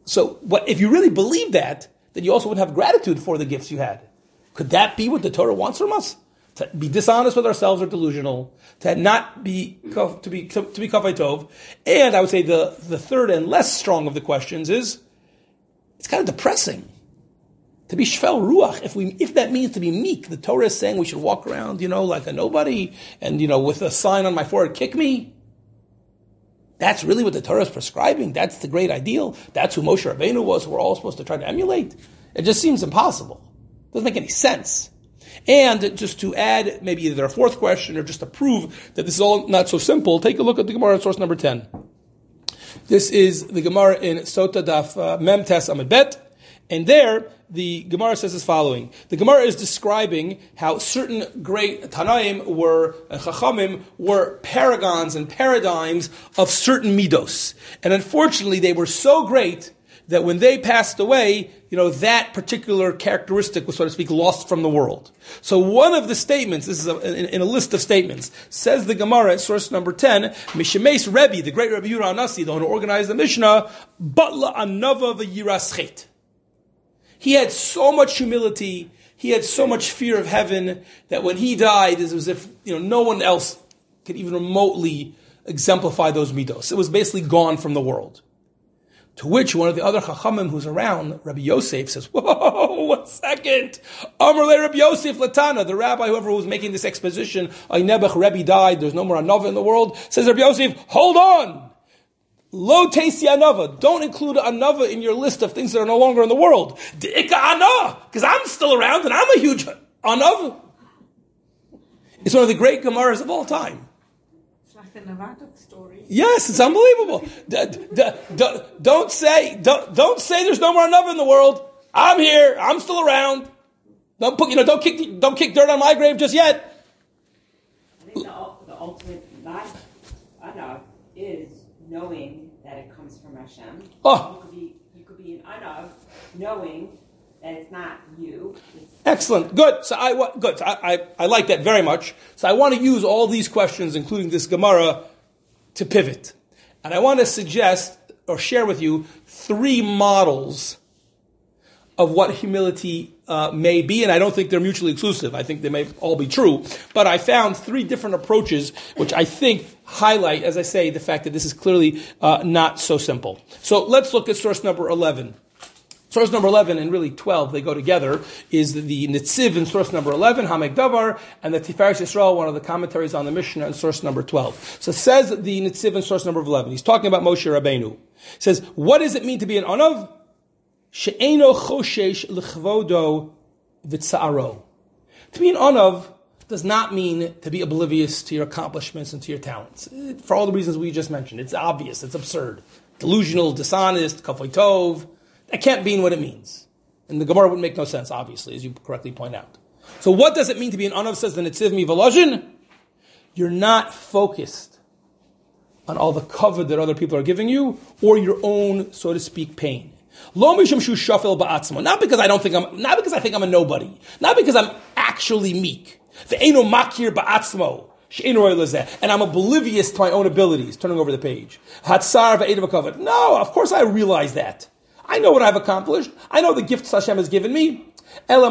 So if you really believe that, then you also would have gratitude for the gifts you had. Could that be what the Torah wants from us? To be dishonest with ourselves or delusional, to not be to be kafay tov. And I would say the third and less strong of the questions is, it's kind of depressing to be shvel ruach. If that means to be meek, the Torah is saying we should walk around, like a nobody, and with a sign on my forehead, kick me. That's really what the Torah is prescribing. That's the great ideal. That's who Moshe Rabbeinu was. We're all supposed to try to emulate. It just seems impossible. Doesn't make any sense. And just to add maybe either a fourth question or just to prove that this is all not so simple, take a look at the Gemara at source number 10. This is the Gemara in Sota Daf Mem Tes Amud Bet. And there, the Gemara says as following. The Gemara is describing how certain great Tanaim Chachamim were paragons and paradigms of certain midos. And unfortunately, they were so great that when they passed away, that particular characteristic was, so to speak, lost from the world. So one of the statements, this is in a list of statements, says the Gemara at source number 10, Mishemes Rebbe, the great Rebbe Yura Anasi, the one who organized the Mishnah, Batla Anava v'Yiraschet. He had so much humility, he had so much fear of heaven, that when he died, it was as if no one else could even remotely exemplify those midos. It was basically gone from the world. To which one of the other Chachamim who's around, Rabbi Yosef, says, whoa, 1 second. Amar le Rabbi Yosef Latana, the rabbi, whoever was making this exposition, Nebuch Rebbe died, there's no more Anava in the world, says Rabbi Yosef, hold on. Lo teisi Anava. Don't include Anava in your list of things that are no longer in the world. De'ika Anah, because I'm still around and I'm a huge Anava. It's one of the great Gemaras of all time. The Nevada story. Yes, it's unbelievable. Don't say there's no more Anava in the world. I'm here. I'm still around. Don't kick dirt on my grave just yet. I think the ultimate not Anav is knowing that it comes from Hashem. Oh. You could be an Anav knowing that it's not you. Excellent. Good. So I like that very much. So I want to use all these questions, including this Gemara, to pivot. And I want to suggest or share with you 3 models of what humility may be, and I don't think they're mutually exclusive. I think they may all be true. But I found 3 different approaches, which I think highlight, as I say, the fact that this is clearly not so simple. So let's look at source number 11. Source number 11 and really 12, they go together, is the Netziv in source number 11, Hamek Davar, and the Tiferes Yisrael, one of the commentaries on the Mishnah in source number 12. So says the Netziv in source number 11. He's talking about Moshe Rabbeinu. He says, what does it mean to be an Anav? She'eno choshesh l'chvodo v'tza'aro. To be an Anav does not mean to be oblivious to your accomplishments and to your talents. For all the reasons we just mentioned. It's obvious, it's absurd. Delusional, dishonest, kafay tov. That can't mean what it means. And the Gemara would make no sense, obviously, as you correctly point out. So what does it mean to be an Anav, says the Netziv Mi Volozhin? You're not focused on all the cover that other people are giving you, or your own, so to speak, pain. Lo mishum shu shafel ba'atzmo. Not because I think I'm a nobody. Not because I'm actually meek. Ve'eno makir ba'atzmo. And I'm oblivious to my own abilities. Turning over the page. Hatzar ve'edav kavod. No, of course I realize that. I know what I've accomplished. I know the gifts Hashem has given me. You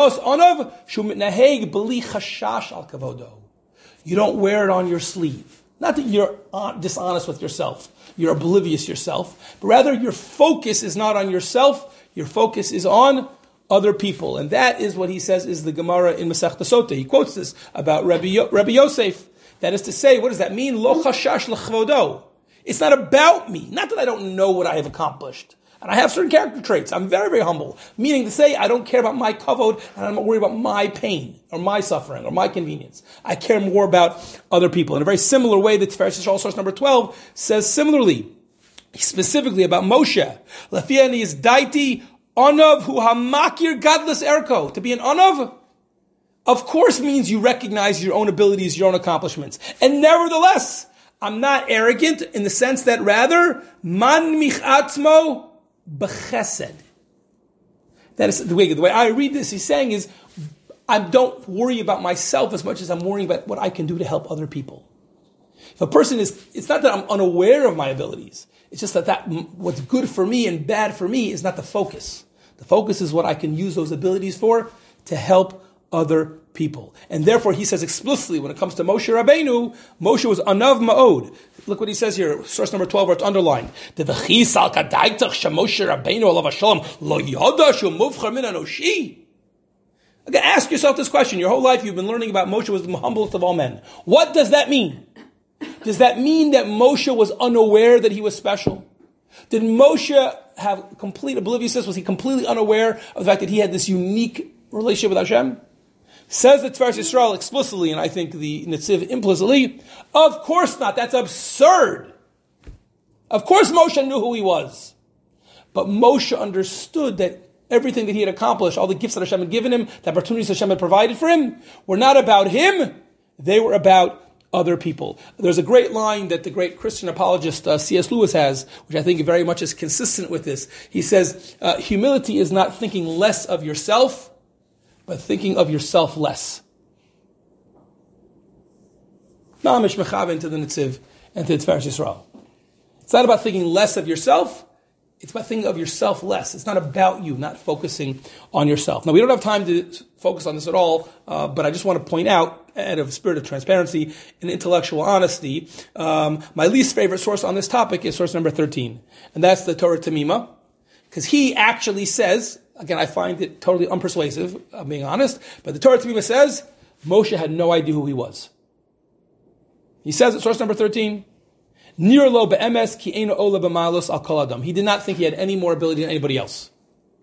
don't wear it on your sleeve. Not that you're dishonest with yourself. You're oblivious yourself. But rather your focus is not on yourself. Your focus is on other people. And that is what he says is the Gemara in Masechta Sota. He quotes this about Rabbi Yosef. That is to say, what does that mean? Lo chashash l'chvodo. It's not about me. Not that I don't know what I have accomplished. And I have certain character traits. I'm very, very humble. Meaning to say, I don't care about my kavod, and I'm not worried about my pain, or my suffering, or my convenience. I care more about other people. In a very similar way, the Tiferes Yisrael source number 12 says similarly, specifically about Moshe. Lefiani is daiti anav hu hamakir gadlus erko. To be an anav, of course, means you recognize your own abilities, your own accomplishments. And nevertheless, I'm not arrogant in the sense that rather, man michatzmo b'chesed. That is the way I read this. He's saying is, I don't worry about myself as much as I'm worrying about what I can do to help other people. If a person it's not that I'm unaware of my abilities. It's just that what's good for me and bad for me is not the focus. The focus is what I can use those abilities for to help other people. And therefore, he says explicitly, when it comes to Moshe Rabbeinu, Moshe was anav ma'od. Look what he says here, source number 12, where it's underlined. Again, ask yourself this question. Your whole life you've been learning about Moshe was the humblest of all men. What does that mean? Does that mean that Moshe was unaware that he was special? Did Moshe have complete obliviousness? Was he completely unaware of the fact that he had this unique relationship with Hashem? Says the Tiferes Yisrael explicitly, and I think the Netziv implicitly, of course not. That's absurd. Of course Moshe knew who he was. But Moshe understood that everything that he had accomplished, all the gifts that Hashem had given him, the opportunities Hashem had provided for him, were not about him. They were about other people. There's a great line that the great Christian apologist C.S. Lewis has, which I think very much is consistent with this. He says, humility is not thinking less of yourself, but thinking of yourself less. Ma'amish mechaven to the Netziv and to the Tiferes Yisrael. It's not about thinking less of yourself, it's about thinking of yourself less. It's not about you, not focusing on yourself. Now, we don't have time to focus on this at all, but I just want to point out, out of a spirit of transparency and intellectual honesty, my least favorite source on this topic is source number 13. And that's the Torah Tamima. Because he actually says, again, I find it totally unpersuasive, I'm being honest, but the Torah Tamima says, Moshe had no idea who he was. He says at source number 13, Nir lo be'emes ki eino ola b'malus al kol adam. He did not think he had any more ability than anybody else.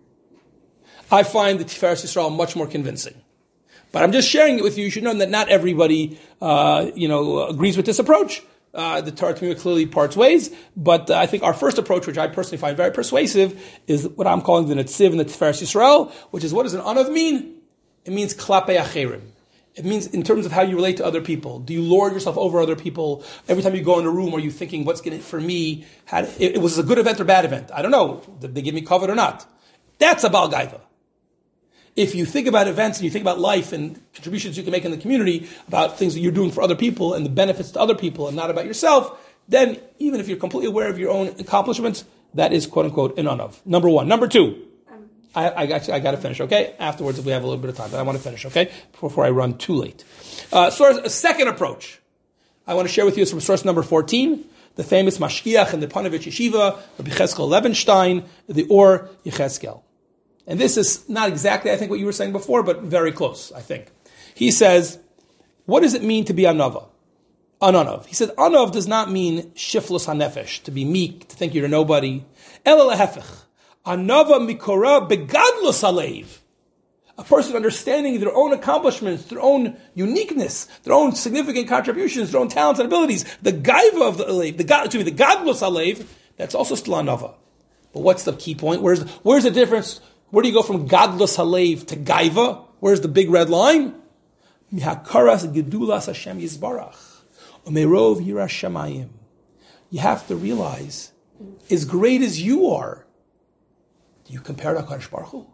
I find the Tiferes Yisrael much more convincing. But I'm just sharing it with you. You should know that not everybody, agrees with this approach. The Torah Tamima clearly parts ways. But I think our first approach, which I personally find very persuasive, is what I'm calling the Netziv and the Tiferes Yisrael, which is, what does an anav mean? It means klapei acherim. It means in terms of how you relate to other people. Do you lord yourself over other people? Every time you go in a room, are you thinking, what's going to, for me, it was a good event or bad event? I don't know. Did they give me covet or not? That's a Baal Gaiva. If you think about events and you think about life and contributions you can make in the community, about things that you're doing for other people and the benefits to other people and not about yourself, then even if you're completely aware of your own accomplishments, that is quote unquote an anav. Number one. Number two. I got to finish, okay? Afterwards, if we have a little bit of time, but I want to finish, okay? Before I run too late. A second approach I want to share with you is from source number 14, the famous Mashgiach in the Panovich Yeshiva, Rabbi Cheskel Levenstein, the Or Yecheskel. And this is not exactly, I think, what you were saying before, but very close, I think. He says, what does it mean to be anava? Ananav. He said, anav does not mean shiflus hanefesh, to be meek, to think you're a nobody. Ela lehefech. Anava mikora begadlus alev. A person understanding their own accomplishments, their own uniqueness, their own significant contributions, their own talents and abilities. The gaiva of the alev, the gadlus alev, that's also still anava. But what's the key point? Where's the difference? Where do you go from gadlus alev to gaiva? Where's the big red line? Mihakaras gedulas Hashem yizbarach. Umerov yirash shamayim. You have to realize, as great as you are, do you compare to HaKadosh Baruch Hu?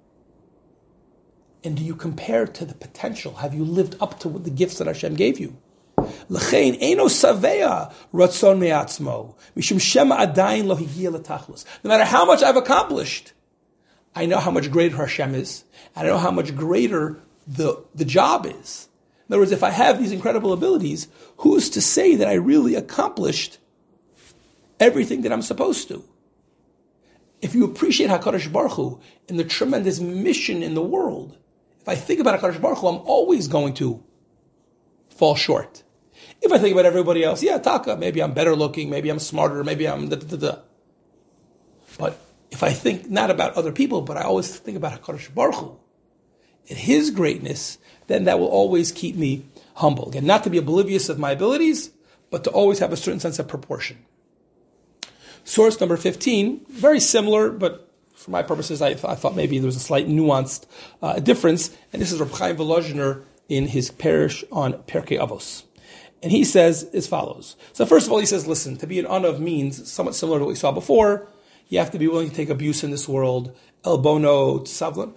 And do you compare to the potential? Have you lived up to the gifts that Hashem gave you? L'chein eino savea ratzon me'atzmo mishum shema adayin lo higia l'tachlis. No matter how much I've accomplished, I know how much greater Hashem is, and I know how much greater the job is. In other words, if I have these incredible abilities, who's to say that I really accomplished everything that I'm supposed to? If you appreciate HaKadosh Baruch Hu and the tremendous mission in the world, if I think about HaKadosh Baruch Hu, I'm always going to fall short. If I think about everybody else, yeah, taka, maybe I'm better looking, maybe I'm smarter, maybe I'm da-da-da-da. But if I think not about other people, but I always think about HaKadosh Baruch Hu and His greatness, then that will always keep me humble. Again, not to be oblivious of my abilities, but to always have a certain sense of proportion. Source number 15, very similar, but for my purposes, I thought maybe there was a slight nuanced difference. And this is Reb Chaim Volozhiner in his parish on Perkei Avos. And he says as follows. So first of all, he says, listen, to be an anav means somewhat similar to what we saw before. You have to be willing to take abuse in this world. El bono tzavlan.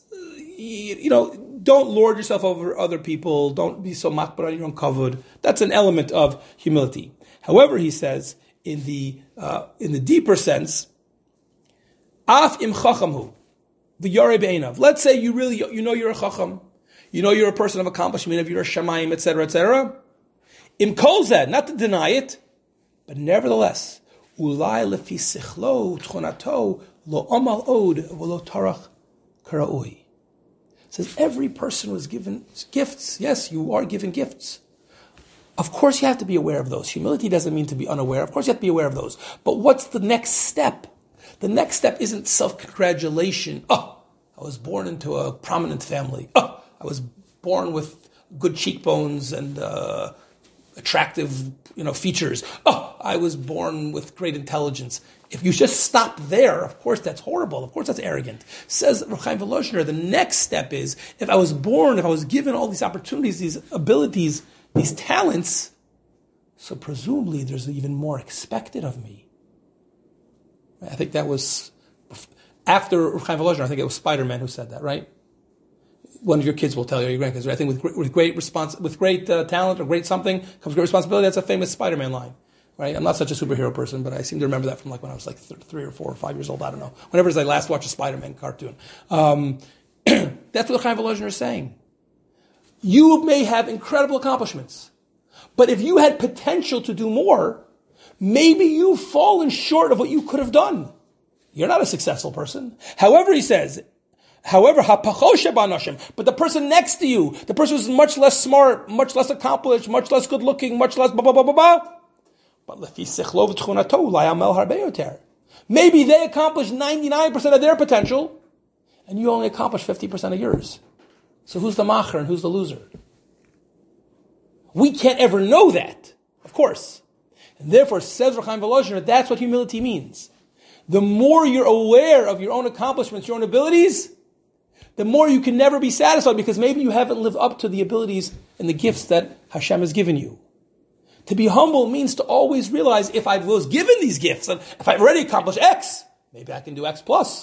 Don't lord yourself over other people. Don't be so makbar on your own kavod. That's an element of humility. However, he says, in the deeper sense, af im chachamhu, the yare be'enav. Let's say you know you're a chacham, you know you're a person of accomplishment, you're a shamayim, etc., etc. Im kol zeh, not to deny it, but nevertheless, ulai lefi sichlo tchonato lo amal od v'lo tarach karaui. It says every person was given gifts. Yes, you are given gifts. Of course you have to be aware of those. Humility doesn't mean to be unaware. Of course you have to be aware of those. But what's the next step? The next step isn't self-congratulation. Oh, I was born into a prominent family. Oh, I was born with good cheekbones and attractive, features. Oh, I was born with great intelligence. If you just stop there, of course that's horrible. Of course that's arrogant. Says Reb Chaim Volozhiner, the next step is, if I was given all these opportunities, these abilities, these talents, so presumably there's even more expected of me. I think that was, after Reb Chaim Volozhiner, I think it was Spider-Man who said that, right? One of your kids will tell you, your grandkids, right? I think with great talent or great something comes great responsibility. That's a famous Spider-Man line. Right? I'm not such a superhero person, but I seem to remember that from when I was 3 or 4 or 5 years old. I don't know. Whenever I last watched a Spider-Man cartoon. That's what Chaim Volozhiner is saying. You may have incredible accomplishments, but if you had potential to do more, maybe you've fallen short of what you could have done. You're not a successful person. However, he says, but the person next to you, the person who's much less smart, much less accomplished, much less good looking, much less blah, blah, blah, blah, blah. But maybe they accomplished 99% of their potential, and you only accomplished 50% of yours. So who's the macher and who's the loser? We can't ever know that, of course. And therefore, says Reb Chaim Volozhiner, that's what humility means. The more you're aware of your own accomplishments, your own abilities, the more you can never be satisfied, because maybe you haven't lived up to the abilities and the gifts that Hashem has given you. To be humble means to always realize, if I was given these gifts, and if I've already accomplished X, maybe I can do X plus.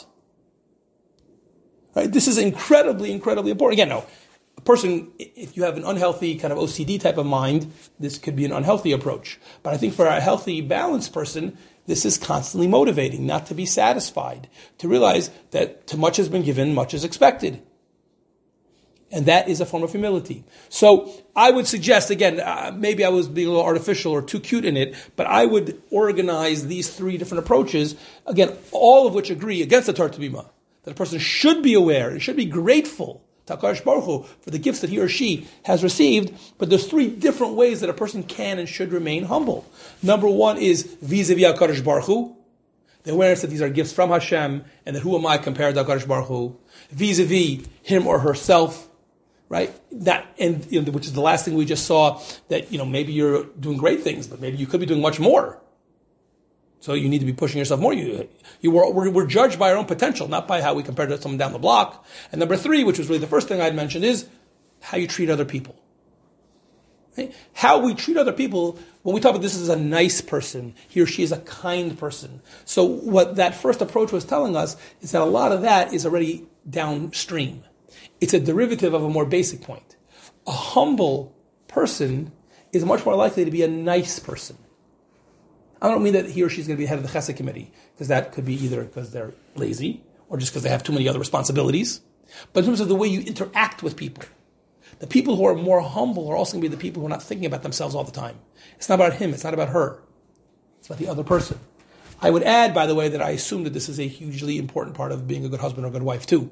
Right? This is incredibly, incredibly important. Again, no, a person, if you have an unhealthy kind of OCD type of mind, this could be an unhealthy approach. But I think for a healthy, balanced person, this is constantly motivating, not to be satisfied, to realize that to much has been given, much is expected. And that is a form of humility. So I would suggest, again, maybe I was being a little artificial or too cute in it, but I would organize these 3 different approaches, again, all of which agree against the Torah Bima, that a person should be aware and should be grateful to HaKadosh Baruch Hu for the gifts that he or she has received, but there's 3 different ways that a person can and should remain humble. Number 1 is vis-a-vis HaKadosh Baruch Hu, the awareness that these are gifts from Hashem, and that who am I compared to HaKadosh Baruch Hu, vis-a-vis him or herself, right? That, and which is the last thing we just saw, that maybe you're doing great things, but maybe you could be doing much more. So you need to be pushing yourself more. We're judged by our own potential, not by how we compare to someone down the block. And number 3, which was really the first thing I'd mentioned, is how you treat other people. Right? How we treat other people. When we talk about this is a nice person, he or she is a kind person. So what that first approach was telling us is that a lot of that is already downstream. It's a derivative of a more basic point. A humble person is much more likely to be a nice person. I don't mean that he or she's going to be head of the Chesed committee, because that could be either because they're lazy or just because they have too many other responsibilities. But in terms of the way you interact with people, the people who are more humble are also going to be the people who are not thinking about themselves all the time. It's not about him, it's not about her. It's about the other person. I would add, by the way, that I assume that this is a hugely important part of being a good husband or a good wife too.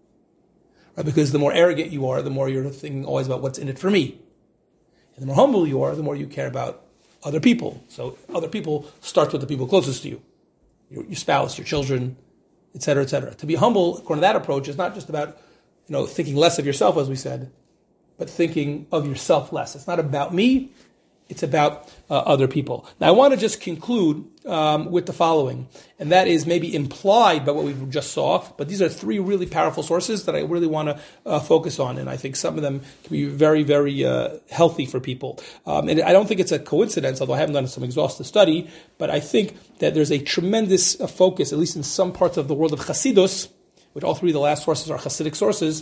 Right? Because the more arrogant you are, the more you're thinking always about what's in it for me. And the more humble you are, the more you care about other people. So other people starts with the people closest to you. Your spouse, your children, etc., etc. To be humble, according to that approach, is not just about thinking less of yourself, as we said, but thinking of yourself less. It's not about me. It's about other people. Now, I want to just conclude with the following, and that is maybe implied by what we just saw, but these are 3 really powerful sources that I really want to focus on, and I think some of them can be very, very healthy for people. And I don't think it's a coincidence, although I haven't done some exhaustive study, but I think that there's a tremendous focus, at least in some parts of the world of Chassidus, which all 3 of the last sources are Hasidic sources,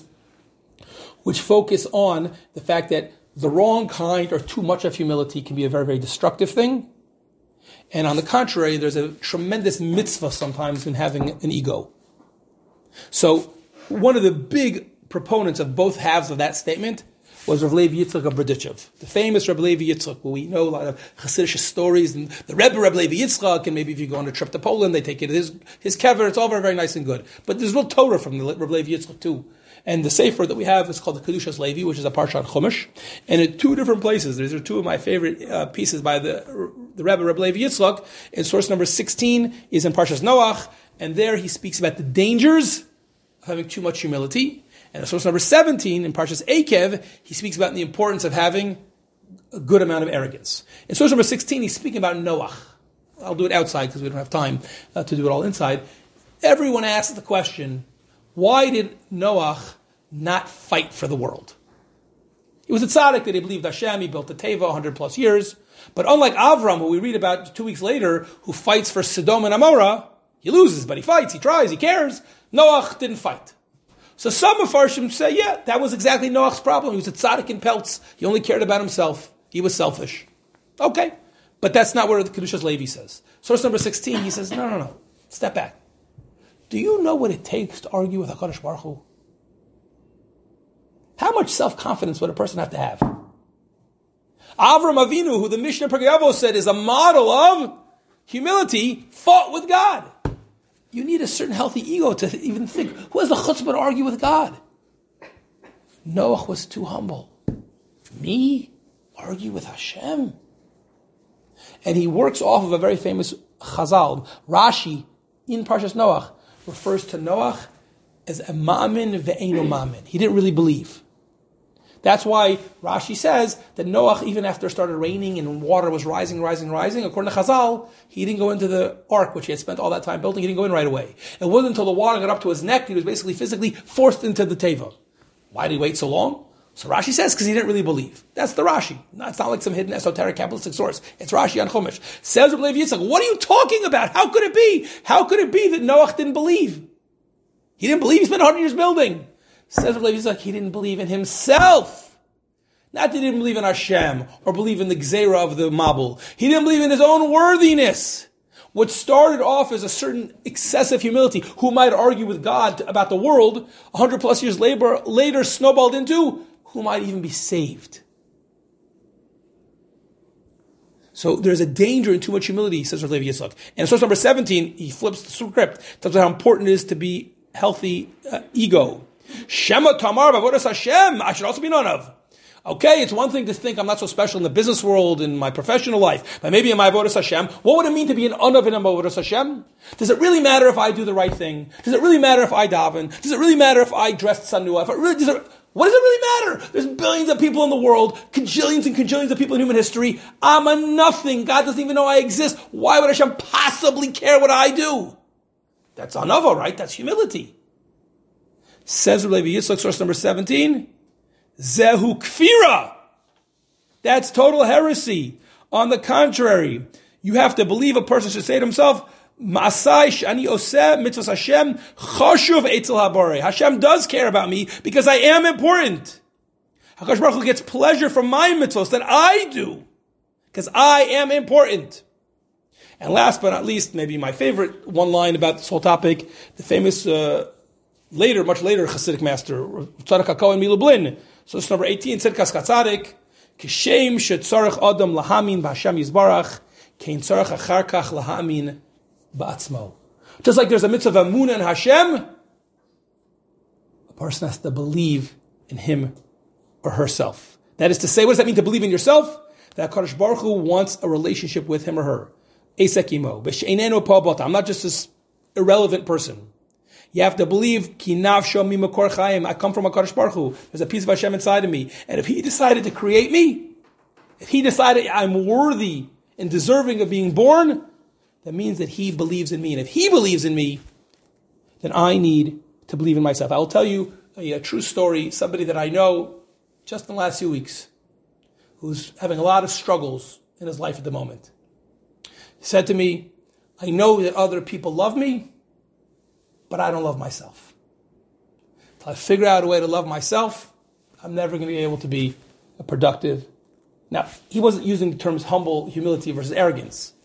which focus on the fact that the wrong kind or too much of humility can be a very, very destructive thing. And on the contrary, there's a tremendous mitzvah sometimes in having an ego. So one of the big proponents of both halves of that statement was Rav Levi Yitzchak of Berdichev, the famous Rav Levi Yitzchak, where we know a lot of Hasidic stories, and the Rebbe Rav Levi Yitzchak, and maybe if you go on a trip to Poland, they take it his kever. It's all very, very nice and good. But there's real Torah from the Rav Levi Yitzchak too. And the sefer that we have is called the Kedushas Levi, which is a parsha on Chumash. And in two different places, these are two of my favorite pieces by the Rebbe Rav Levi Yitzchak. And source number 16 is in Parshas Noach, and there he speaks about the dangers of having too much humility. And source number 17, in Parshas Eikev, he speaks about the importance of having a good amount of arrogance. In source number 16, he's speaking about Noach. I'll do it outside because we don't have time to do it all inside. Everyone asks the question, why did Noach not fight for the world? He was a tzaddik that he believed Hashem, he built the Teva 100 plus years. But unlike Avram, who we read about 2 weeks later, who fights for Sodom and Amorah, he loses, but he fights, he tries, he cares. Noach didn't fight. So some Mefarshim say, yeah, that was exactly Noach's problem. He was a tzaddik in pelts. He only cared about himself. He was selfish. Okay. But that's not what the Kedushas Levi says. Source number 16, he says, no. Step back. Do you know what it takes to argue with HaKadosh Baruch Hu? How much self-confidence would a person have to have? Avram Avinu, who the Mishnah Perkei Avos said is a model of humility, fought with God. You need a certain healthy ego to even think, who has the chutzpah to argue with God? Noach was too humble. Me? Argue with Hashem? And he works off of a very famous chazal. Rashi, in Parshas Noach, refers to Noach as a ma'amin ve'eino ma'amin. He didn't really believe. That's why Rashi says that Noach, even after it started raining and water was rising, according to Chazal, he didn't go into the ark, which he had spent all that time building. He didn't go in right away. It wasn't until the water got up to his neck, he was basically physically forced into the Teva. Why did he wait so long? So Rashi says, because he didn't really believe. That's the Rashi. It's not like some hidden esoteric Kabbalistic source. It's Rashi on Chumash. Says Rav Levi Yitzchak, what are you talking about? How could it be? How could it be that Noach didn't believe? He didn't believe. He spent 100 years building. Says Rav Levi Yitzchak, he didn't believe in himself. Not that he didn't believe in Hashem or believe in the Gzeira of the Mabul. He didn't believe in his own worthiness. What started off as a certain excessive humility, who might argue with God about the world, 100 plus years later snowballed into who might even be saved. So there's a danger in too much humility, says Rav Levi Yitzchak. And in source number 17, he flips the script, tells us how important it is to be healthy ego. Shema Tamar Bavodas Hashem, I should also be known of. Okay, it's one thing to think I'm not so special in the business world, in my professional life, but maybe in my Avodas Hashem. What would it mean to be an Anav in Avodas Hashem? Does it really matter if I do the right thing? Does it really matter if I daven? Does it really matter if I dress tzanua? What does it really matter? There's billions of people in the world, cajillions and cajillions of people in human history. I'm a nothing. God doesn't even know I exist. Why would Hashem possibly care what I do? That's Anava, right? That's humility. Says Rav Levi Yitzchak, source number 17, Zehu Kfira. That's total heresy. On the contrary, you have to believe a person should say to himself, Ma'asai shani oseh mitzvos Hashem chashuv eitzel habore. Hashem does care about me because I am important. HaKadosh Baruch Hu gets pleasure from my mitzvos that I do because I am important. And last but not least, maybe my favorite one line about this whole topic, the famous much later Hasidic master, Tzadok HaKohen Milublin. So it's number 18, Tzedkas Katzadik, Kishem shetzarech adam lahamin b'Hashem Yisbarach, kein tzarech achar kach lahamin ba'atzmo. Just like there's a mitzvah of Amunah in Hashem, a person has to believe in him or herself. That is to say, what does that mean to believe in yourself? That HaKadosh Baruch Hu wants a relationship with him or her. Eisek imo, b'she'einenu pa'abota. I'm not just this irrelevant person. You have to believe, ki nafsho mi makor chayim. I come from HaKadosh Baruch Hu. There's a piece of Hashem inside of me. And if He decided to create me, if He decided I'm worthy and deserving of being born, that means that He believes in me. And if He believes in me, then I need to believe in myself. I will tell you a true story, somebody that I know just in the last few weeks, who's having a lot of struggles in his life at the moment. He said to me, I know that other people love me, but I don't love myself. Until I figure out a way to love myself, I'm never going to be able to be a productive. Now, he wasn't using the terms humble, humility versus arrogance.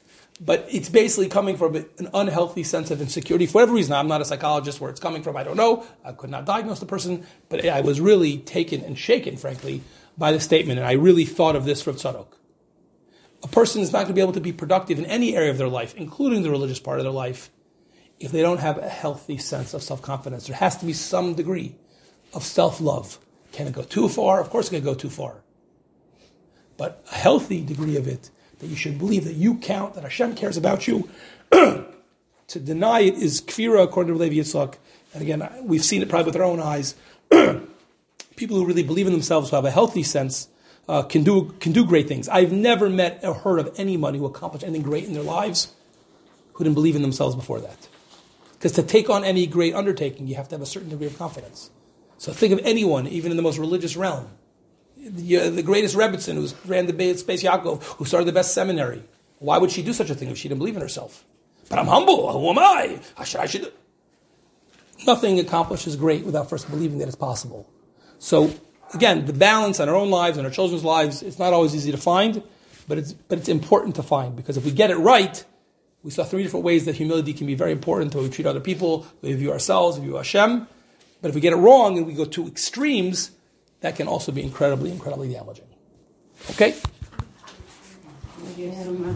But it's basically coming from an unhealthy sense of insecurity. For whatever reason, I'm not a psychologist. Where it's coming from, I don't know. I could not diagnose the person. But I was really taken and shaken, frankly, by the statement. And I really thought of this from Tzadok. A person is not going to be able to be productive in any area of their life, including the religious part of their life, if they don't have a healthy sense of self-confidence. There has to be some degree of self-love. Can it go too far? Of course it can go too far. But a healthy degree of it, that you should believe that you count, that Hashem cares about you. To deny it is kfira, according to Levi Yitzchak. And again, we've seen it probably with our own eyes. People who really believe in themselves, who have a healthy sense, can do great things. I've never met or heard of anybody who accomplished anything great in their lives who didn't believe in themselves before that. Because to take on any great undertaking, you have to have a certain degree of confidence. So think of anyone, even in the most religious realm. The greatest Rebbitzin, who ran the Beis Yaakov, who started the best seminary. Why would she do such a thing if she didn't believe in herself? But I'm humble. Who am I? I should. Nothing accomplished is great without first believing that it's possible. So, again, the balance in our own lives and our children's lives, it's not always easy to find, but it's important to find. Because if we get it right, we saw 3 different ways that humility can be very important to how we treat other people, the way we view ourselves, we view Hashem. But if we get it wrong and we go to extremes, that can also be incredibly, incredibly damaging. Okay?